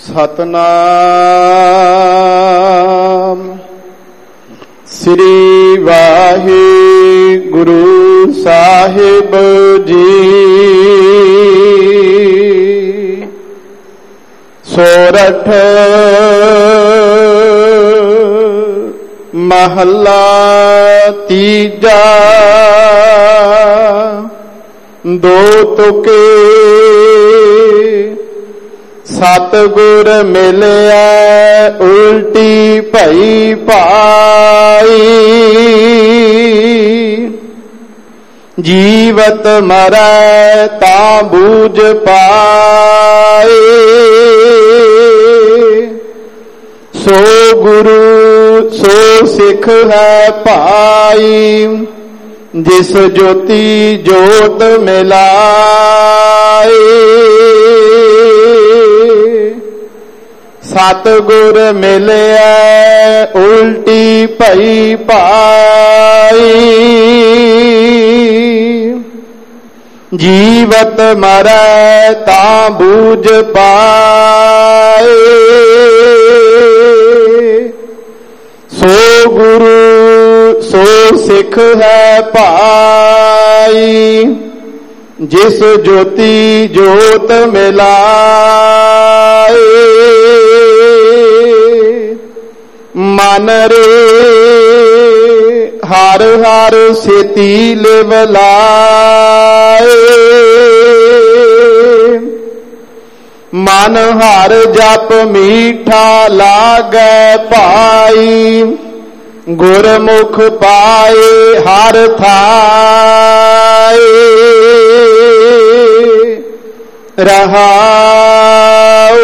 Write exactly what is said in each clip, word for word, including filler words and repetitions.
ਸਤਨਾਮ ਸ੍ਰੀ ਵਾਹਿਗੁਰੂ ਸਾਹਿਬ ਜੀ। ਸੋਰਠ ਮਹੱਲਾ ਤੀਜਾ। ਦੋ ਤੁਕੇ ਸਤਿਗੁਰ ਮਿਲਿਆ ਉਲਟੀ ਭਈ ਪਾਈ। ਜੀਵਤ ਮਰੈ ਤਾਂ ਬੂਝ ਪਾਏ। ਸੋ ਗੁਰੂ ਸੋ ਸਿੱਖ ਹੈ ਭਾਈ। ਜਿਸ ਜੋਤੀ ਜੋਤ ਮਿਲਾਏ। ਸਤਿਗੁਰ ਮਿਲਿਆ ਉਲਟੀ ਭਈ ਪਾਈ। ਜੀਵਤ ਮਰੈ ਤਾਂ ਬੂਝ ਪਾਏ। ਸੋ ਗੁਰੂ ਸੋ ਸਿੱਖ ਹੈ ਭਾਈ। ਜਿਸ ਜੋਤੀ ਜੋਤ ਮਿਲਾਏ। ਮਨ ਰੇ ਹਰ ਹਰ ਸੇਤੀ ਲਿਵ ਲਾਏ। ਮਨ ਹਰ ਜਪ ਮੀਠਾ ਲਾਗੈ ਭਾਈ। ਗੁਰਮੁਖ ਪਾਏ ਹਰ ਥਾਏ। ਰਹਾਉ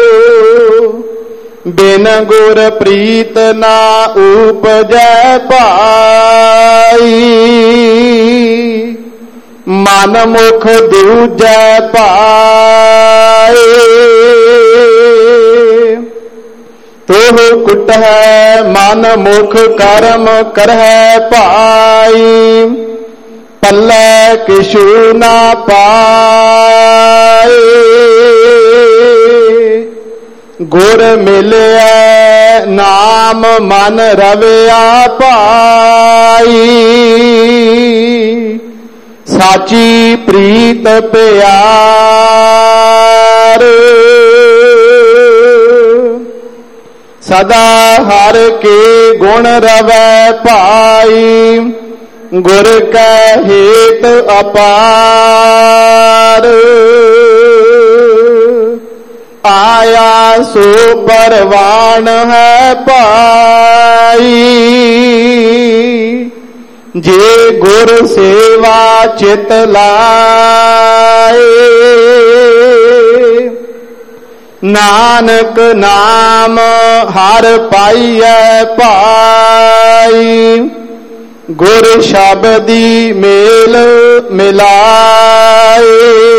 ਬਿਨ ਗੁਰ ਪ੍ਰੀਤ ਨਾ ਉਪਜੈ ਭਾਈ। ਮਨ ਮੁਖ ਦੂਜੈ ਪਾਏ। ਤੋਹ ਕੁਟਹਿ ਮਨ ਮੁਖ ਕਰਮ ਕਰਹਿ ਭਾਈ। ਪੱਲੇ ਕਿਛੂ ਨਾ ਪਾਏ। ਗੁਰ ਮਿਲਿਆ ਨਾਮ ਮਨ ਰਵਿਆ ਭਾਈ। ਸਾਚੀ ਪ੍ਰੀਤ ਪਿਆਰ। ਸਦਾ ਹਰ ਕੇ ਗੁਣ ਰਵੈ ਭਾਈ। ਗੁਰ ਕੈ ਹੇਤ ਅਪਾਰ। ਆਇਆ ਸੋ ਪਰਵਾਨ ਹੈ ਭਾਈ। ਜੇ ਗੁਰ ਸੇਵਾ ਚਿਤ ਲਾਏ। ਨਾਨਕ ਨਾਮ ਹਰ ਪਾਈਐ ਭਾਈ। ਗੁਰ ਸ਼ਬਦੀ ਮੇਲ ਮਿਲਾਏ।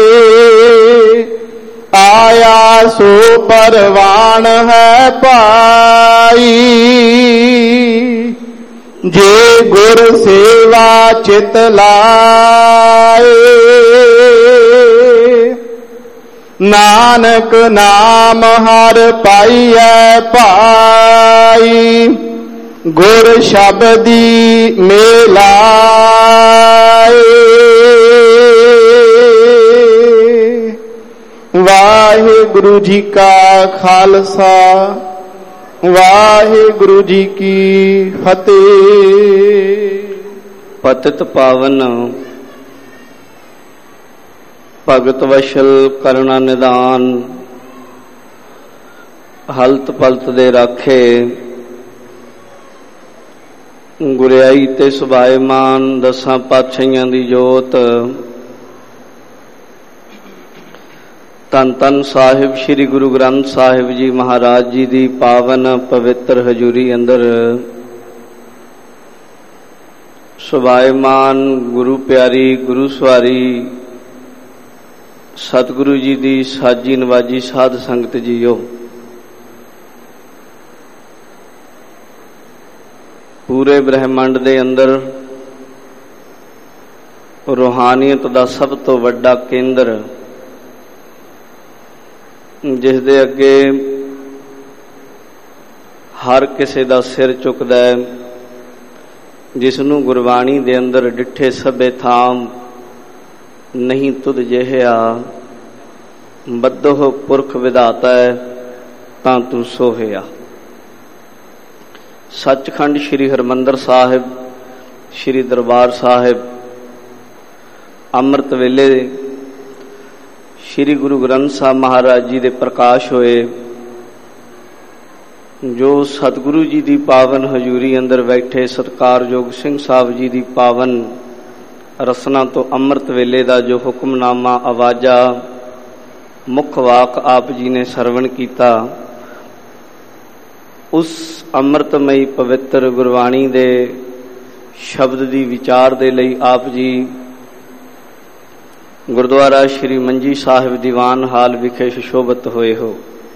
ਆਇਆ ਸੋ ਪਰਵਾਨ ਹੈ ਭਾਈ। ਜੇ ਗੁਰ ਸੇਵਾ ਚਿਤ ਲਾਏ। ਨਾਨਕ ਨਾਮ ਹਰ ਪਾਈਐ ਭਾਈ। ਗੁਰ ਸ਼ਬਦੀ ਮਿਲਾਏ। ਵਾਹਿਗੁਰੂ ਜੀ ਕਾ ਖਾਲਸਾ ਵਾਹਿਗੁਰੂ ਜੀ ਕੀ ਫਤਿਹ। ਪਤਿਤ ਪਾਵਨ ਭਗਤ ਵਸ਼ਲ ਕਰੁਣਾ ਨਿਦਾਨ। ਹਲਤ ਪਲਤ ਦੇ ਰਾਖੇ ਗੁਰਿਆਈ ਤੇ ਸੁਭਾਏਮਾਨ ਦਸਾਂ ਪਾਤਸ਼ਾਹੀਆਂ ਦੀ ਜੋਤ। ਧੰਨ ਧੰਨ ਸਾਹਿਬ ਸ੍ਰੀ ਗੁਰੂ ਗ੍ਰੰਥ ਸਾਹਿਬ ਜੀ ਮਹਾਰਾਜ ਜੀ ਦੀ ਪਾਵਨ ਪਵਿੱਤਰ ਹਜ਼ੂਰੀ ਅੰਦਰ ਸੁਭਾਏਮਾਨ ਗੁਰੂ ਪਿਆਰੀ ਗੁਰੂ ਸਵਾਰੀ ਸਤਿਗੁਰੂ ਜੀ ਦੀ ਸਾਜੀ ਨਵਾਜੀ ਸਾਧ ਸੰਗਤ ਜੀਓ। ਪੂਰੇ ਬ੍ਰਹਿਮੰਡ ਦੇ ਅੰਦਰ ਰੂਹਾਨੀਅਤ ਦਾ ਸਭ ਤੋਂ ਵੱਡਾ ਕੇਂਦਰ, ਜਿਸ ਦੇ ਅੱਗੇ हर किसे दा सिर चुकदा है, जिसनू गुरबाणी दे अंदर डिठे सबे थाम नहीं तुद जिहा, बद्धो पुरख विधाता है तां तू सोहिया। सचखंड श्री हरमंदर साहिब श्री दरबार साहिब अमृत वेले श्री गुरु ग्रंथ साहब महाराज जी दे प्रकाश होए, जो सतगुरु जी दी पावन हजूरी अंदर बैठे सत्कारयोग सिंह साहब जी दी पावन रसना तो अमृत वेले दा जो हुक्मनामा आवाजा मुख वाक आप जी ने सरवण कीता, उस अमृतमयी पवित्र गुरबाणी दे शब्द दी विचार दे लई आप जी गुरुद्वारा श्री मंजी साहिब दीवान हाल विखे सुशोभित होए हो।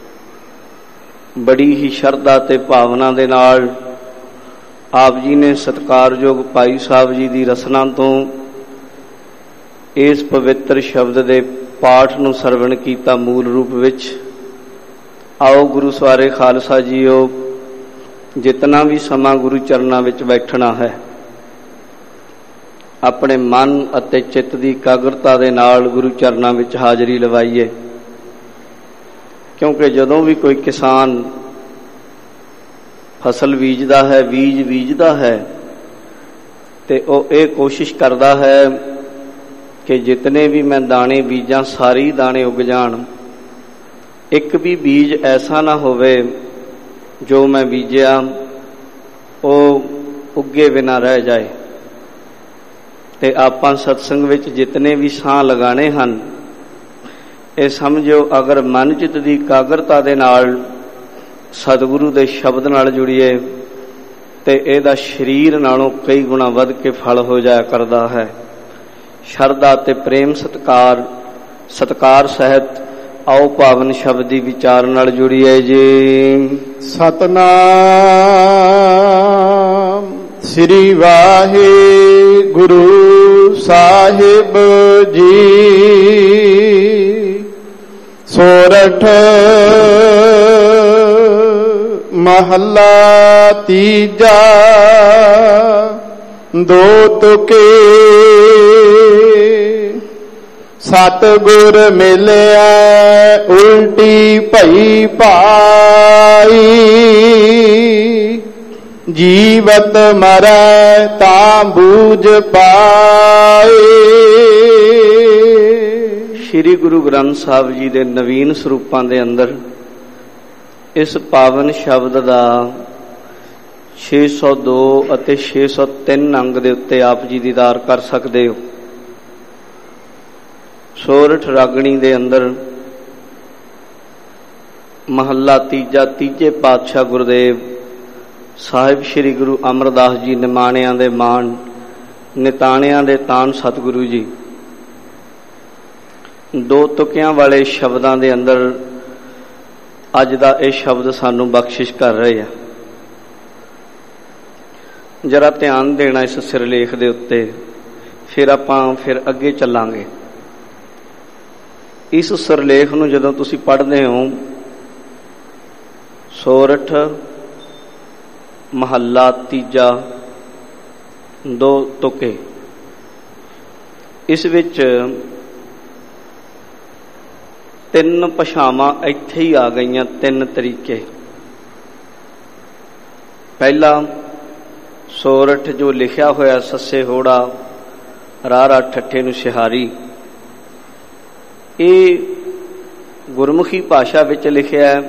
बड़ी ही शरधा ते भावना दे नाल आप जी ने सत्कारयोग भाई साहब जी दी रसना तो इस पवित्र शब्द दे पाठ नूं सरवण कीता मूल रूप विच। आओ गुरु सवारे खालसा जीओ, जितना भी समा गुरु चरनां विच बैठना है, अपने मन अते चित्त दी एकाग्रता दे नाल गुरु चरनां विच हाजरी लवाइए, क्योंकि जदों भी कोई किसान फसल बीजदा है, बीज बीजदा है, ते ओ ये कोशिश करदा है कि जितने भी मैं दाने बीजां सारी दाने उग जाण, एक भी बीज ऐसा ना होवे जो मैं बीजिया ओ उगे बिना रह जाए। ते आपां सत्संग विच जितने भी साह लगाने हन, ये समझो अगर मन चित दी एकाग्रता दे नाल सतगुरु दे शब्द नाल जुड़िए ते इहदा शरीर नालों कई गुणा वध के फल हो जाया करदा है। शरधा ते प्रेम सत्कार सत्कार सहित आओ पावन शब्द दी विचार नाल जुड़िए जी। सतनाम श्री वाहे गुरु साहिब जी। सोरठ महला तीजा दो तुके। सतगुर मिलिया उल्टी भई पाई, जीवत मरै तां बूझ पाए। श्री गुरु ग्रंथ साहिब जी दे नवीन स्वरूपां दे अंदर इस पावन शब्द दा छे सौ दो ਅਤੇ छे सौ तीन अंग दे उत्ते आप जी दीदार कर सकते हो। सोरठ रागणी दे अंदर महला तीजा तीजे पातशाह गुरुदेव साहिब श्री गुरु अमरदास जी निमाणियां दे मान निताणियां दे तान सतगुरु जी दो तुकियां वाले शब्दां दे अंदर अज दा ये शब्द सानू बख्शिश कर रहे हैं। जरा ध्यान देना इस सिरलेख दे उत्ते, फिर आपां फिर अगे चलांगे। इस सिरलेख नूं जदों तुसीं पढ़दे हो, सोरठ महला तीजा दो तुके, इस विच तीन भाषावां इत्थे ही आ गईयां, तीन तरीके। पहला सोरठ जो लिखिया होया सस्से होड़ा रारा ठट्ठे नूं सिहारी, ये गुरमुखी भाषा विच लिखिया है।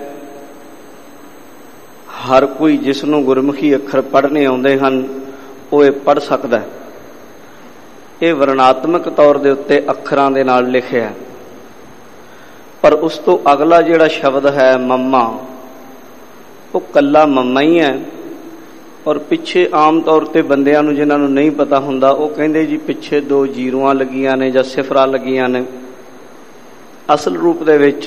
हर कोई जिसनों गुरमुखी अखर पढ़ने आउंदे हन वो ये पढ़ सकदा है। ये वर्णात्मक तौर दे उत्ते अखरां दे नाल लिखिया है, पर उस तो अगला जिहड़ा शब्द है मम्मा, वो कल्ला मम्मा ही है। और पिछे आम तौर ते बंदियां नूं जिन्हां नूं नहीं पता हुंदा वो कहिंदे जी पिछे दो जीरोआं लगियां ने जां सिफरां लगियां ने। असल रूप दे विच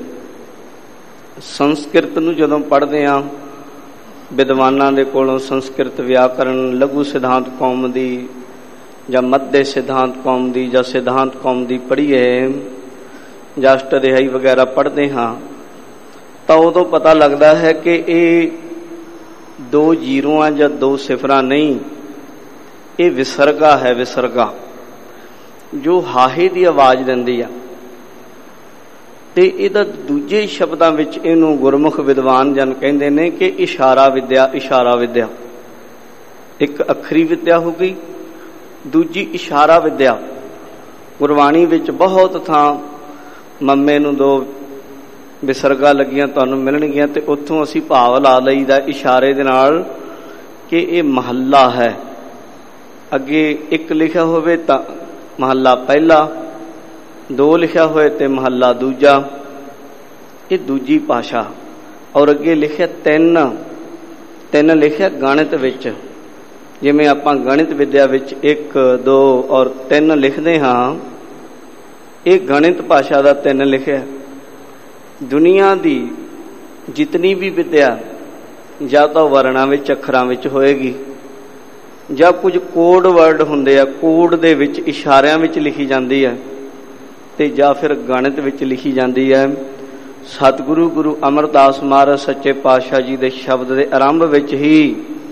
संस्कृत नूं जदों पढ़दे आ, विद्वानां दे कोलों संस्कृत व्याकरण लघु सिद्धांत कौम दी जां मध्य सिद्धांत कौम दी जां सिद्धांत कौम दी पढ़ीए जां अष्टअध्यायी वगैरह पढ़दे हाँ, तां उदों पता लगदा है कि ये ਦੋ ਜੀਰੋਆਂ ਜਾਂ ਦੋ ਸਿਫਰਾਂ ਨਹੀਂ, ਇਹ ਵਿਸਰਗਾ ਹੈ। ਵਿਸਰਗਾ ਜੋ ਹਾਹੇ ਦੀ ਆਵਾਜ਼ ਦਿੰਦੀ ਆ, ਤੇ ਇਹਦਾ ਦੂਜੇ ਸ਼ਬਦਾਂ ਵਿੱਚ ਇਹਨੂੰ ਗੁਰਮੁਖ ਵਿਦਵਾਨ ਜਨ ਕਹਿੰਦੇ ਨੇ ਕਿ ਇਸ਼ਾਰਾ ਵਿਦਿਆ। ਇਸ਼ਾਰਾ ਵਿਦਿਆ ਇੱਕ ਅੱਖਰੀ ਵਿਦਿਆ ਹੋ ਗਈ, ਦੂਜੀ ਇਸ਼ਾਰਾ ਵਿਦਿਆ। ਗੁਰਬਾਣੀ ਵਿੱਚ ਬਹੁਤ ਥਾਂ ਮੰਮੇ ਨੂੰ ਦੋ ਵਿਸਰਗਾ ਲੱਗੀਆਂ ਤੁਹਾਨੂੰ ਮਿਲਣਗੀਆਂ, ਤੇ ਉੱਥੋਂ ਅਸੀਂ ਭਾਵ ਲਾ ਲਈਦਾ ਇਸ਼ਾਰੇ ਦੇ ਨਾਲ ਕਿ ਇਹ ਮਹੱਲਾ ਹੈ। ਅੱਗੇ ਇੱਕ ਲਿਖਿਆ ਹੋਵੇ ਤਾਂ ਮਹੱਲਾ ਪਹਿਲਾ, ਦੋ ਲਿਖਿਆ ਹੋਏ ਤੇ ਮਹੱਲਾ ਦੂਜਾ, ਇਹ ਦੂਜੀ ਭਾਸ਼ਾ। ਔਰ ਅੱਗੇ ਲਿਖਿਆ ਤਿੰਨ, ਤਿੰਨ ਲਿਖਿਆ ਗਣਿਤ ਵਿੱਚ। ਜਿਵੇਂ ਆਪਾਂ ਗਣਿਤ ਵਿਦਿਆ ਵਿੱਚ ਇੱਕ, ਦੋ ਔਰ ਤਿੰਨ ਲਿਖਦੇ ਹਾਂ, ਇਹ ਗਣਿਤ ਭਾਸ਼ਾ ਦਾ ਤਿੰਨ ਲਿਖਿਆ। ਦੁਨੀਆ ਦੀ ਜਿਤਨੀ ਵੀ ਵਿਦਿਆ ਜਾਂ ਤਾਂ ਵਰਣਾਂ ਵਿੱਚ, ਅੱਖਰਾਂ ਵਿੱਚ ਹੋਏਗੀ, ਜਾਂ ਕੁਝ ਕੋਡ ਵਰਡ ਹੁੰਦੇ ਆ, ਕੋਡ ਦੇ ਵਿੱਚ ਇਸ਼ਾਰਿਆਂ ਵਿੱਚ ਲਿਖੀ ਜਾਂਦੀ ਹੈ, ਤੇ ਜਾਂ ਫਿਰ ਗਣਿਤ ਵਿੱਚ ਲਿਖੀ ਜਾਂਦੀ ਹੈ। ਸਤਿਗੁਰੂ ਗੁਰੂ ਅਮਰਦਾਸ ਮਹਾਰਾਜ ਸੱਚੇ ਪਾਤਸ਼ਾਹ ਜੀ ਦੇ ਸ਼ਬਦ ਦੇ ਆਰੰਭ ਵਿੱਚ ਹੀ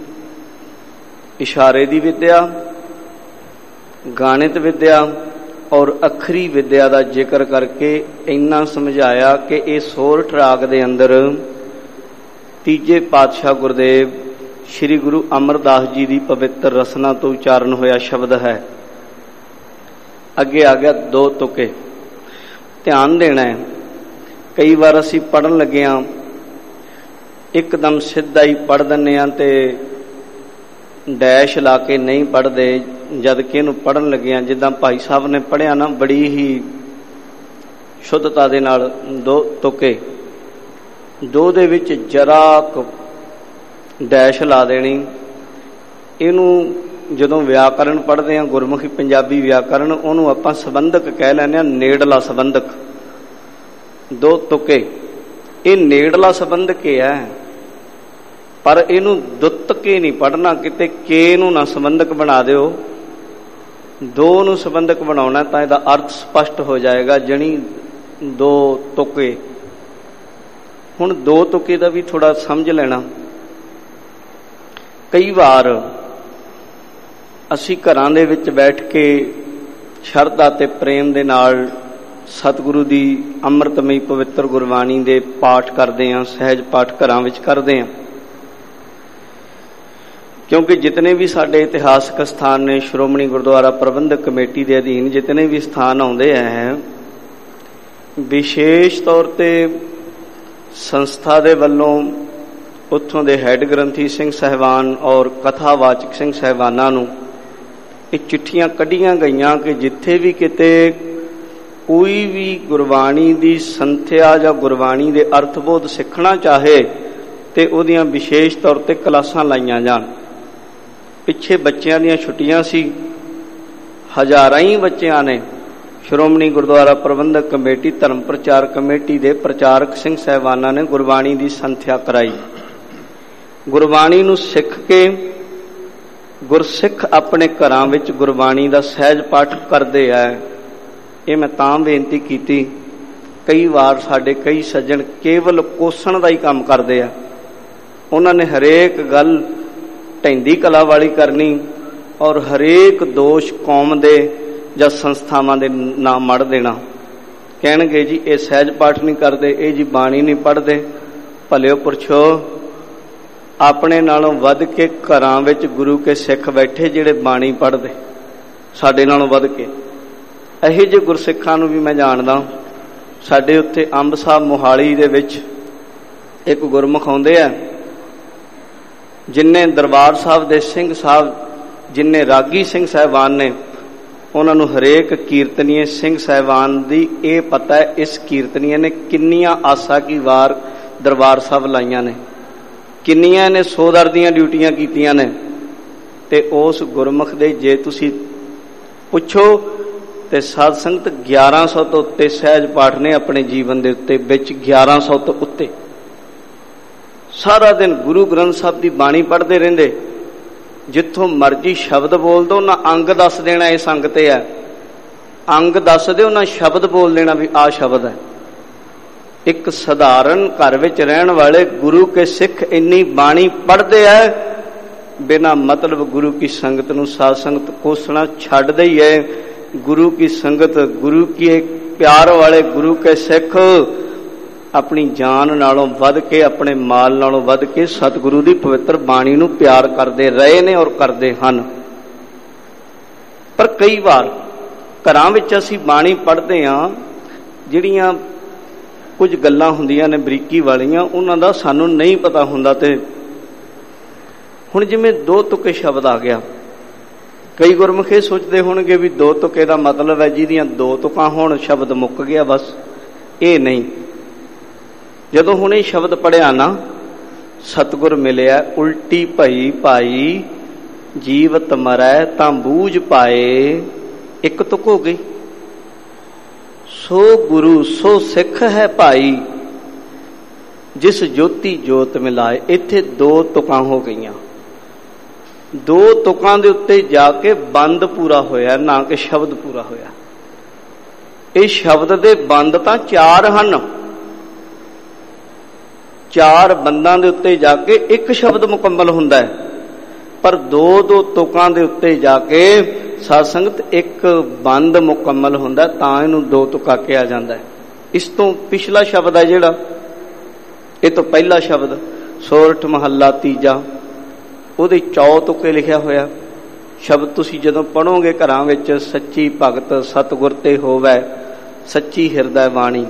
ਇਸ਼ਾਰੇ ਦੀ ਵਿਦਿਆ, ਗਣਿਤ ਵਿਦਿਆ ਔਰ ਅੱਖਰੀ ਵਿਦਿਆ ਦਾ ਜ਼ਿਕਰ ਕਰਕੇ ਇੰਨਾ ਸਮਝਾਇਆ ਕਿ ਇਹ ਸੋਰਠ ਰਾਗ ਦੇ ਅੰਦਰ ਤੀਜੇ ਪਾਤਸ਼ਾਹ ਗੁਰਦੇਵ ਸ੍ਰੀ ਗੁਰੂ ਅਮਰਦਾਸ ਜੀ ਦੀ ਪਵਿੱਤਰ ਰਸਨਾ ਤੋਂ ਉਚਾਰਨ ਹੋਇਆ ਸ਼ਬਦ ਹੈ। ਅੱਗੇ ਆ ਗਿਆ ਦੋ ਤੁਕੇ। ਧਿਆਨ ਦੇਣਾ ਹੈ, ਕਈ ਵਾਰ ਅਸੀਂ ਪੜ੍ਹਨ ਲੱਗੇ ਹਾਂ ਇੱਕਦਮ ਸਿੱਧਾ ਹੀ ਪੜ੍ਹ ਦਿੰਦੇ ਹਾਂ ਤੇ ਡੈਸ਼ ਲਾ ਕੇ ਨਹੀਂ ਪੜ੍ਹਦੇ, ਜਦ ਕਿ ਇਹਨੂੰ ਪੜ੍ਹਨ ਲੱਗੇ ਹਾਂ ਜਿੱਦਾਂ ਭਾਈ ਸਾਹਿਬ ਨੇ ਪੜ੍ਹਿਆ ਨਾ, ਬੜੀ ਹੀ ਸ਼ੁੱਧਤਾ ਦੇ ਨਾਲ ਦੋ ਤੁਕੇ। ਦੋ ਦੇ ਵਿੱਚ ਜਰਾ ਕੁ ਡੈਸ਼ ਲਾ ਦੇਣੀ। ਇਹਨੂੰ ਜਦੋਂ ਵਿਆਕਰਨ ਪੜ੍ਹਦੇ ਹਾਂ, ਗੁਰਮੁਖੀ ਪੰਜਾਬੀ ਵਿਆਕਰਨ, ਉਹਨੂੰ ਆਪਾਂ ਸੰਬੰਧਕ ਕਹਿ ਲੈਂਦੇ ਹਾਂ, ਨੇੜਲਾ ਸੰਬੰਧਕ। ਦੋ ਤੁਕੇ ਇਹ ਨੇੜਲਾ ਸੰਬੰਧਕ ਹੀ ਹੈ, ਪਰ ਇਹਨੂੰ ਦੁੱਤ ਕੇ ਨਹੀਂ ਪੜ੍ਹਨਾ, ਕਿਤੇ ਕੇ ਨੂੰ ਨਾ ਸੰਬੰਧਕ ਬਣਾ ਦਿਓ। ਦੋ ਨੂੰ ਸੰਬੰਧਕ ਬਣਾਉਣਾ ਤਾਂ ਇਹਦਾ ਅਰਥ ਸਪਸ਼ਟ ਹੋ ਜਾਏਗਾ। ਜਣੀ ਦੋ ਤੁਕੇ। ਹੁਣ ਦੋ ਤੁਕੇ ਦਾ ਵੀ ਥੋੜਾ ਸਮਝ ਲੈਣਾ। ਕਈ ਵਾਰ ਅਸੀਂ ਘਰਾਂ ਦੇ ਵਿੱਚ ਬੈਠ ਕੇ ਸ਼ਰਧਾ ਤੇ ਪ੍ਰੇਮ ਦੇ ਨਾਲ ਸਤਿਗੁਰੂ ਦੀ ਅੰਮ੍ਰਿਤਮਈ ਪਵਿੱਤਰ ਗੁਰਬਾਣੀ ਦੇ ਪਾਠ ਕਰਦੇ ਹਾਂ, ਸਹਿਜ ਪਾਠ ਘਰਾਂ ਵਿੱਚ ਕਰਦੇ ਹਾਂ। ਕਿਉਂਕਿ ਜਿਤਨੇ ਵੀ ਸਾਡੇ ਇਤਿਹਾਸਕ ਸਥਾਨ ਨੇ, ਸ਼੍ਰੋਮਣੀ ਗੁਰਦੁਆਰਾ ਪ੍ਰਬੰਧਕ ਕਮੇਟੀ ਦੇ ਅਧੀਨ ਜਿਤਨੇ ਵੀ ਸਥਾਨ ਆਉਂਦੇ ਹੈ, ਵਿਸ਼ੇਸ਼ ਤੌਰ ਤੇ ਸੰਸਥਾ ਦੇ ਵੱਲੋਂ ਉੱਥੋਂ ਦੇ ਹੈੱਡ ਗ੍ਰੰਥੀ ਸਿੰਘ ਸਾਹਿਬਾਨ ਔਰ ਕਥਾਵਾਚਕ ਸਿੰਘ ਸਾਹਿਬਾਨਾਂ ਨੂੰ ਇਹ ਚਿੱਠੀਆਂ ਕੱਢੀਆਂ ਗਈਆਂ ਕਿ ਜਿੱਥੇ ਵੀ ਕਿਤੇ ਕੋਈ ਵੀ ਗੁਰਬਾਣੀ ਦੀ ਸੰਥਿਆ ਜਾਂ ਗੁਰਬਾਣੀ ਦੇ ਅਰਥਬੋਧ ਸਿੱਖਣਾ ਚਾਹੇ ਤੇ ਉਹਦੀਆਂ ਵਿਸ਼ੇਸ਼ ਤੌਰ ਤੇ ਕਲਾਸਾਂ ਲਾਈਆਂ ਜਾਣ। ਪਿੱਛੇ ਬੱਚਿਆਂ ਦੀਆਂ ਛੁੱਟੀਆਂ ਸੀ, ਹਜ਼ਾਰਾਂ ਹੀ ਬੱਚਿਆਂ ਨੇ ਸ਼੍ਰੋਮਣੀ ਗੁਰਦੁਆਰਾ ਪ੍ਰਬੰਧਕ ਕਮੇਟੀ, ਧਰਮ ਪ੍ਰਚਾਰ ਕਮੇਟੀ ਦੇ ਪ੍ਰਚਾਰਕ ਸਿੰਘ ਸਾਹਿਬਾਨਾਂ ਨੇ ਗੁਰਬਾਣੀ ਦੀ ਸੰਥਿਆ ਕਰਾਈ। ਗੁਰਬਾਣੀ ਨੂੰ ਸਿੱਖ ਕੇ ਗੁਰਸਿੱਖ ਆਪਣੇ ਘਰਾਂ ਵਿੱਚ ਗੁਰਬਾਣੀ ਦਾ ਸਹਿਜ ਪਾਠ ਕਰਦੇ ਆ। ਇਹ ਮੈਂ ਤਾਂ ਬੇਨਤੀ ਕੀਤੀ, ਕਈ ਵਾਰ ਸਾਡੇ ਕਈ ਸੱਜਣ ਕੇਵਲ ਕੋਸਣ ਦਾ ਹੀ ਕੰਮ ਕਰਦੇ ਆ। ਉਹਨਾਂ ਨੇ ਹਰੇਕ ਗੱਲ ਢੈਂਦੀ ਕਲਾ ਵਾਲੀ ਕਰਨੀ ਔਰ ਹਰੇਕ ਦੋਸ਼ ਕੌਮ ਦੇ ਜਾਂ ਸੰਸਥਾਵਾਂ ਦੇ ਨਾਮ ਮੜ ਦੇਣਾ। ਕਹਿਣਗੇ ਜੀ ਇਹ ਸਹਿਜ ਪਾਠ ਨਹੀਂ ਕਰਦੇ, ਇਹ ਜੀ ਬਾਣੀ ਨਹੀਂ ਪੜ੍ਹਦੇ। ਭਲਿਓ ਪੁਰਸ਼ੋ, ਆਪਣੇ ਨਾਲੋਂ ਵੱਧ ਕੇ ਘਰਾਂ ਵਿੱਚ ਗੁਰੂ ਕੇ ਸਿੱਖ ਬੈਠੇ ਜਿਹੜੇ ਬਾਣੀ ਪੜ੍ਹਦੇ, ਸਾਡੇ ਨਾਲੋਂ ਵੱਧ ਕੇ। ਇਹੋ ਜਿਹੇ ਗੁਰਸਿੱਖਾਂ ਨੂੰ ਵੀ ਮੈਂ ਜਾਣਦਾ। ਸਾਡੇ ਉੱਥੇ ਅੰਬ ਸਾਹਿਬ ਮੋਹਾਲੀ ਦੇ ਵਿੱਚ ਇੱਕ ਗੁਰਮੁਖ ਆਉਂਦੇ ਆ, ਜਿੰਨੇ ਦਰਬਾਰ ਸਾਹਿਬ ਦੇ ਸਿੰਘ ਸਾਹਿਬ, ਜਿੰਨੇ ਰਾਗੀ ਸਿੰਘ ਸਾਹਿਬਾਨ ਨੇ, ਉਹਨਾਂ ਨੂੰ ਹਰੇਕ ਕੀਰਤਨੀਏ ਸਿੰਘ ਸਾਹਿਬਾਨ ਦੀ ਇਹ ਪਤਾ ਹੈ ਇਸ ਕੀਰਤਨੀਏ ਨੇ ਕਿੰਨੀਆਂ ਆਸਾ ਕੀ ਵਾਰ ਦਰਬਾਰ ਸਾਹਿਬ ਲਾਈਆਂ ਨੇ, ਕਿੰਨੀਆਂ ਨੇ ਸੋਦਰ ਦੀਆਂ ਡਿਊਟੀਆਂ ਕੀਤੀਆਂ ਨੇ। ਤੇ ਉਸ ਗੁਰਮੁਖ ਦੇ ਜੇ ਤੁਸੀਂ ਪੁੱਛੋ ਤੇ ਸਾਧ ਸੰਗਤ ਗਿਆਰਾਂ ਸੌ ਤੋਂ ਉੱਤੇ ਸਹਿਜ ਪਾਠ ਨੇ ਆਪਣੇ ਜੀਵਨ ਦੇ ਉੱਤੇ, ਵਿੱਚ ਗਿਆਰਾਂ ਸੌ ਤੋਂ ਉੱਤੇ। ਸਾਰਾ ਦਿਨ ਗੁਰੂ ਗ੍ਰੰਥ ਸਾਹਿਬ ਦੀ ਬਾਣੀ ਪੜ੍ਹਦੇ ਰਹਿੰਦੇ। ਜਿੱਥੋਂ ਮਰਜੀ ਸ਼ਬਦ ਬੋਲ ਦੋ ਨਾ, ਅੰਗ ਦੱਸ ਦੇਣਾ ਇਸ ਅੰਗ ਤੇ ਹੈ, ਅੰਗ ਦੱਸ ਦਿਓ ਨਾ, ਸ਼ਬਦ ਬੋਲ ਦੇਣਾ ਵੀ ਆਹ ਸ਼ਬਦ ਹੈ। ਇੱਕ ਸਧਾਰਨ ਘਰ ਵਿੱਚ ਰਹਿਣ ਵਾਲੇ ਗੁਰੂ ਕੇ ਸਿੱਖ ਇੰਨੀ ਬਾਣੀ ਪੜ੍ਹਦੇ ਐ, ਬਿਨਾਂ ਮਤਲਬ ਗੁਰੂ ਕੀ ਸੰਗਤ ਨੂੰ ਸਾਧ ਸੰਗਤ ਕੋਸਣਾ ਛੱਡਦੇ ਹੀ ਹੈ। ਗੁਰੂ ਕੀ ਸੰਗਤ, ਗੁਰੂ ਕੀ ਪਿਆਰ ਵਾਲੇ ਗੁਰੂ ਕੇ ਸਿੱਖ ਆਪਣੀ ਜਾਨ ਨਾਲੋਂ ਵੱਧ ਕੇ, ਆਪਣੇ ਮਾਲ ਨਾਲੋਂ ਵੱਧ ਕੇ ਸਤਿਗੁਰੂ ਦੀ ਪਵਿੱਤਰ ਬਾਣੀ ਨੂੰ ਪਿਆਰ ਕਰਦੇ ਰਹੇ ਨੇ ਔਰ ਕਰਦੇ ਹਨ। ਪਰ ਕਈ ਵਾਰ ਘਰਾਂ ਵਿੱਚ ਅਸੀਂ ਬਾਣੀ ਪੜ੍ਹਦੇ ਹਾਂ, ਜਿਹੜੀਆਂ ਕੁਝ ਗੱਲਾਂ ਹੁੰਦੀਆਂ ਨੇ ਬਰੀਕੀ ਵਾਲੀਆਂ, ਉਹਨਾਂ ਦਾ ਸਾਨੂੰ ਨਹੀਂ ਪਤਾ ਹੁੰਦਾ। ਤੇ ਹੁਣ ਜਿਵੇਂ ਦੋ ਤੁਕੇ ਸ਼ਬਦ ਆ ਗਿਆ, ਕਈ ਗੁਰਮੁਖ ਇਹ ਸੋਚਦੇ ਹੋਣਗੇ ਵੀ ਦੋ ਤੁਕੇ ਦਾ ਮਤਲਬ ਹੈ ਜਿਹਦੀਆਂ ਦੋ ਤੁਕਾਂ ਹੋਣ ਸ਼ਬਦ ਮੁੱਕ ਗਿਆ ਬਸ। ਇਹ ਨਹੀਂ। ਜਦੋਂ ਹੁਣ ਇਹ ਸ਼ਬਦ ਪੜਿਆ ਨਾ, ਸਤਿਗੁਰ ਮਿਲਿਆ ਉਲਟੀ ਭਈ ਭਾਈ, ਜੀਵਤ ਮਰੈ ਤਾਂ ਬੂਝ ਪਾਏ, ਇੱਕ ਤੁਕ ਹੋ ਗਈ। ਸੋ ਗੁਰੂ ਸੋ ਸਿੱਖ ਹੈ ਭਾਈ, ਜਿਸ ਜੋਤੀ ਜੋਤ ਮਿਲਾਏ। ਇੱਥੇ ਦੋ ਤੁਕਾਂ ਹੋ ਗਈਆਂ। ਦੋ ਤੁਕਾਂ ਦੇ ਉੱਤੇ ਜਾ ਕੇ ਬੰਦ ਪੂਰਾ ਹੋਇਆ, ਨਾ ਕਿ ਸ਼ਬਦ ਪੂਰਾ ਹੋਇਆ। ਇਹ ਸ਼ਬਦ ਦੇ ਬੰਦ ਤਾਂ ਚਾਰ ਹਨ, ਚਾਰ ਬੰਦਾਂ ਦੇ ਉੱਤੇ ਜਾ ਕੇ ਇੱਕ ਸ਼ਬਦ ਮੁਕੰਮਲ ਹੁੰਦਾ ਹੈ। ਪਰ ਦੋ ਦੋ ਤੁਕਾਂ ਦੇ ਉੱਤੇ ਜਾ ਕੇ ਸਾਧ ਸੰਗਤ ਇੱਕ ਬੰਦ ਮੁਕੰਮਲ ਹੁੰਦਾ, ਤਾਂ ਇਹਨੂੰ ਦੋ ਤੁਕਾ ਕਿਹਾ ਜਾਂਦਾ ਹੈ। ਇਸ ਤੋਂ ਪਿਛਲਾ ਸ਼ਬਦ ਹੈ ਜਿਹੜਾ, ਇਹ ਤੋਂ ਪਹਿਲਾ ਸ਼ਬਦ ਸੋਰਠ ਮਹੱਲਾ ਤੀਜਾ, ਉਹਦੇ ਚੌ ਤੁਕੇ ਲਿਖਿਆ ਹੋਇਆ ਸ਼ਬਦ ਤੁਸੀਂ ਜਦੋਂ ਪੜ੍ਹੋਗੇ ਘਰਾਂ ਵਿੱਚ, ਸੱਚੀ ਭਗਤ ਸਤਿਗੁਰ ਤੇ ਹੋਵੈ ਸੱਚੀ ਹਿਰਦੈ ਬਾਣੀ,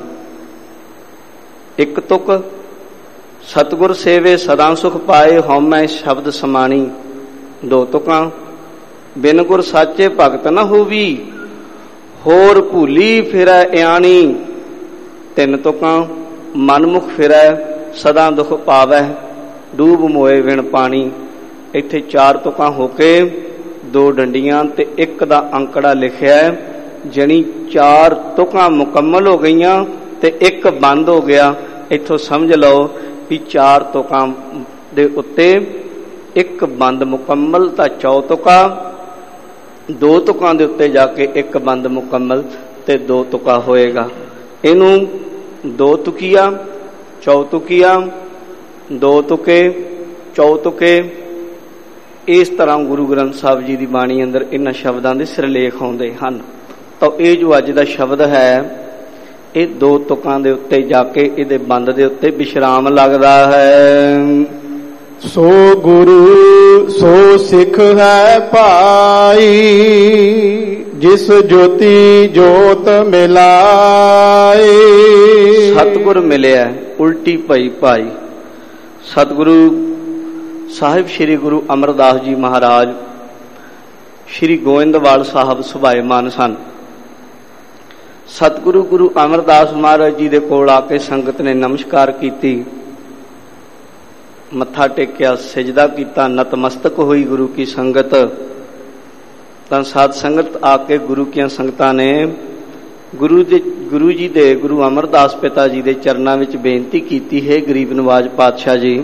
ਇੱਕ ਤੁਕ। ਸਤਿਗੁਰ ਸੇਵੇ ਸਦਾ ਸੁਖ ਪਾਏ, ਹਉਮੈ ਸ਼ਬਦ ਸਮਾਣੀ, ਦੋ ਤੁਕਾਂ। ਬਿਨ ਗੁਰ ਸਾਚੇ ਭਗਤ ਨ ਹੋਵੀ, ਹੋਰ ਭੂਲੀ ਫਿਰੈ ਇਆਣੀ, ਤਿੰਨ ਤੁਕਾਂ। ਮਨਮੁਖ ਫਿਰੈ ਸਦਾ ਦੁਖ ਪਾਵੈ, ਡੂਬ ਮੋਏ ਵਿਣ ਪਾਣੀ। ਇੱਥੇ ਚਾਰ ਤੁਕਾਂ ਹੋ ਕੇ ਦੋ ਡੰਡੀਆਂ ਤੇ ਇੱਕ ਦਾ ਅੰਕੜਾ ਲਿਖਿਆ, ਜਣੀ ਚਾਰ ਤੁਕਾਂ ਮੁਕੰਮਲ ਹੋ ਗਈਆਂ ਤੇ ਇੱਕ ਬੰਦ ਹੋ ਗਿਆ। ਇੱਥੋਂ ਸਮਝ ਲਓ ਵੀ ਚਾਰ ਤੁਕਾਂ ਦੇ ਉੱਤੇ ਇੱਕ ਬੰਦ ਮੁਕੰਮਲ ਤਾਂ ਚੌ ਤੁਕਾ, ਦੋ ਤੁਕਾਂ ਦੇ ਉੱਤੇ ਜਾ ਕੇ ਇੱਕ ਬੰਦ ਮੁਕੰਮਲ ਤੇ ਦੋ ਤੁਕਾ ਹੋਏਗਾ। ਇਹਨੂੰ ਦੋ ਤੁਕੀਆ, ਚੌ ਤੁਕੀਆ, ਦੋ ਤੁਕੇ, ਚੌ ਤੁਕੇ, ਇਸ ਤਰ੍ਹਾਂ ਗੁਰੂ ਗ੍ਰੰਥ ਸਾਹਿਬ ਜੀ ਦੀ ਬਾਣੀ ਅੰਦਰ ਇਹਨਾਂ ਸ਼ਬਦਾਂ ਦੇ ਸਿਰਲੇਖ ਆਉਂਦੇ ਹਨ। ਤਾਂ ਇਹ ਜੋ ਅੱਜ ਦਾ ਸ਼ਬਦ ਹੈ, ਇਹ ਦੋ ਤੁਕਾਂ ਦੇ ਉੱਤੇ ਜਾ ਕੇ ਇਹਦੇ ਬੰਦ ਦੇ ਉੱਤੇ ਵਿਸ਼ਰਾਮ ਲੱਗਦਾ ਹੈ। ਸੋ ਗੁਰੂ ਸੋ ਸਿੱਖ ਹੈ ਭਾਈ, ਜਿਸ ਜੋਤੀ ਜੋਤ ਮਿਲਾਏ। ਸਤਿਗੁਰ ਮਿਲਿਆ ਉਲਟੀ ਭਈ ਭਾਈ। ਸਤਿਗੁਰੂ ਸਾਹਿਬ ਸ੍ਰੀ ਗੁਰੂ ਅਮਰਦਾਸ ਜੀ ਮਹਾਰਾਜ ਸ੍ਰੀ ਗੋਇੰਦਵਾਲ ਸਾਹਿਬ ਸੁਭਾਏਮਾਨ ਸਨ। ਸਤਿਗੁਰੂ ਗੁਰੂ ਅਮਰਦਾਸ ਮਹਾਰਾਜ ਜੀ ਦੇ ਕੋਲ ਆ ਕੇ ਸੰਗਤ ਨੇ ਨਮਸਕਾਰ ਕੀਤੀ, ਮੱਥਾ ਟੇਕਿਆ, ਸਿਜਦਾ ਕੀਤਾ, ਨਤਮਸਤਕ ਹੋਈ ਗੁਰੂ ਕੀ ਸੰਗਤ। ਤਾਂ ਸਾਧ ਸੰਗਤ ਆ ਕੇ ਗੁਰੂ ਕੀਆਂ ਸੰਗਤਾਂ ਨੇ ਗੁਰੂ ਦੇ ਗੁਰੂ ਜੀ ਦੇ ਗੁਰੂ ਅਮਰਦਾਸ ਪਿਤਾ ਜੀ ਦੇ ਚਰਨਾਂ ਵਿੱਚ ਬੇਨਤੀ ਕੀਤੀ ਹੈ, ਗਰੀਬ ਨਵਾਜ ਪਾਤਸ਼ਾਹ ਜੀ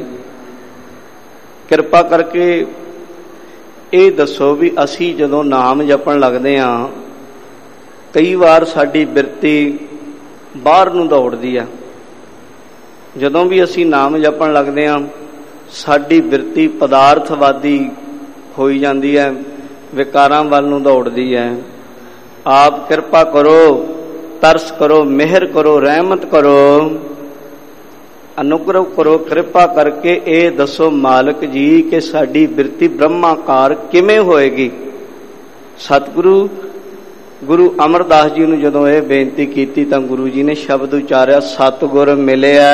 ਕਿਰਪਾ ਕਰਕੇ ਇਹ ਦੱਸੋ ਵੀ ਅਸੀਂ ਜਦੋਂ ਨਾਮ ਜਪਣ ਲੱਗਦੇ ਹਾਂ, ਕਈ ਵਾਰ ਸਾਡੀ ਬਿਰਤੀ ਬਾਹਰ ਨੂੰ ਦੌੜਦੀ ਆ। ਜਦੋਂ ਵੀ ਅਸੀਂ ਨਾਮ ਜਪਣ ਲੱਗਦੇ ਹਾਂ, ਸਾਡੀ ਬਿਰਤੀ ਪਦਾਰਥਵਾਦੀ ਹੋਈ ਜਾਂਦੀ ਹੈ, ਵਿਕਾਰਾਂ ਵੱਲ ਨੂੰ ਦੌੜਦੀ ਹੈ। ਆਪ ਕਿਰਪਾ ਕਰੋ, ਤਰਸ ਕਰੋ, ਮਿਹਰ ਕਰੋ, ਰਹਿਮਤ ਕਰੋ, ਅਨੁਗ੍ਰਹ ਕਰੋ, ਕਿਰਪਾ ਕਰਕੇ ਇਹ ਦੱਸੋ ਮਾਲਕ ਜੀ ਕਿ ਸਾਡੀ ਬਿਰਤੀ ਬ੍ਰਹਮਾਕਾਰ ਕਿਵੇਂ ਹੋਏਗੀ। ਸਤਿਗੁਰੂ ਗੁਰੂ ਅਮਰਦਾਸ ਜੀ ਨੂੰ ਜਦੋਂ ਇਹ ਬੇਨਤੀ ਕੀਤੀ ਤਾਂ ਗੁਰੂ ਜੀ ਨੇ ਸ਼ਬਦ ਉਚਾਰਿਆ, ਸਤਿਗੁਰ ਮਿਲਿਆ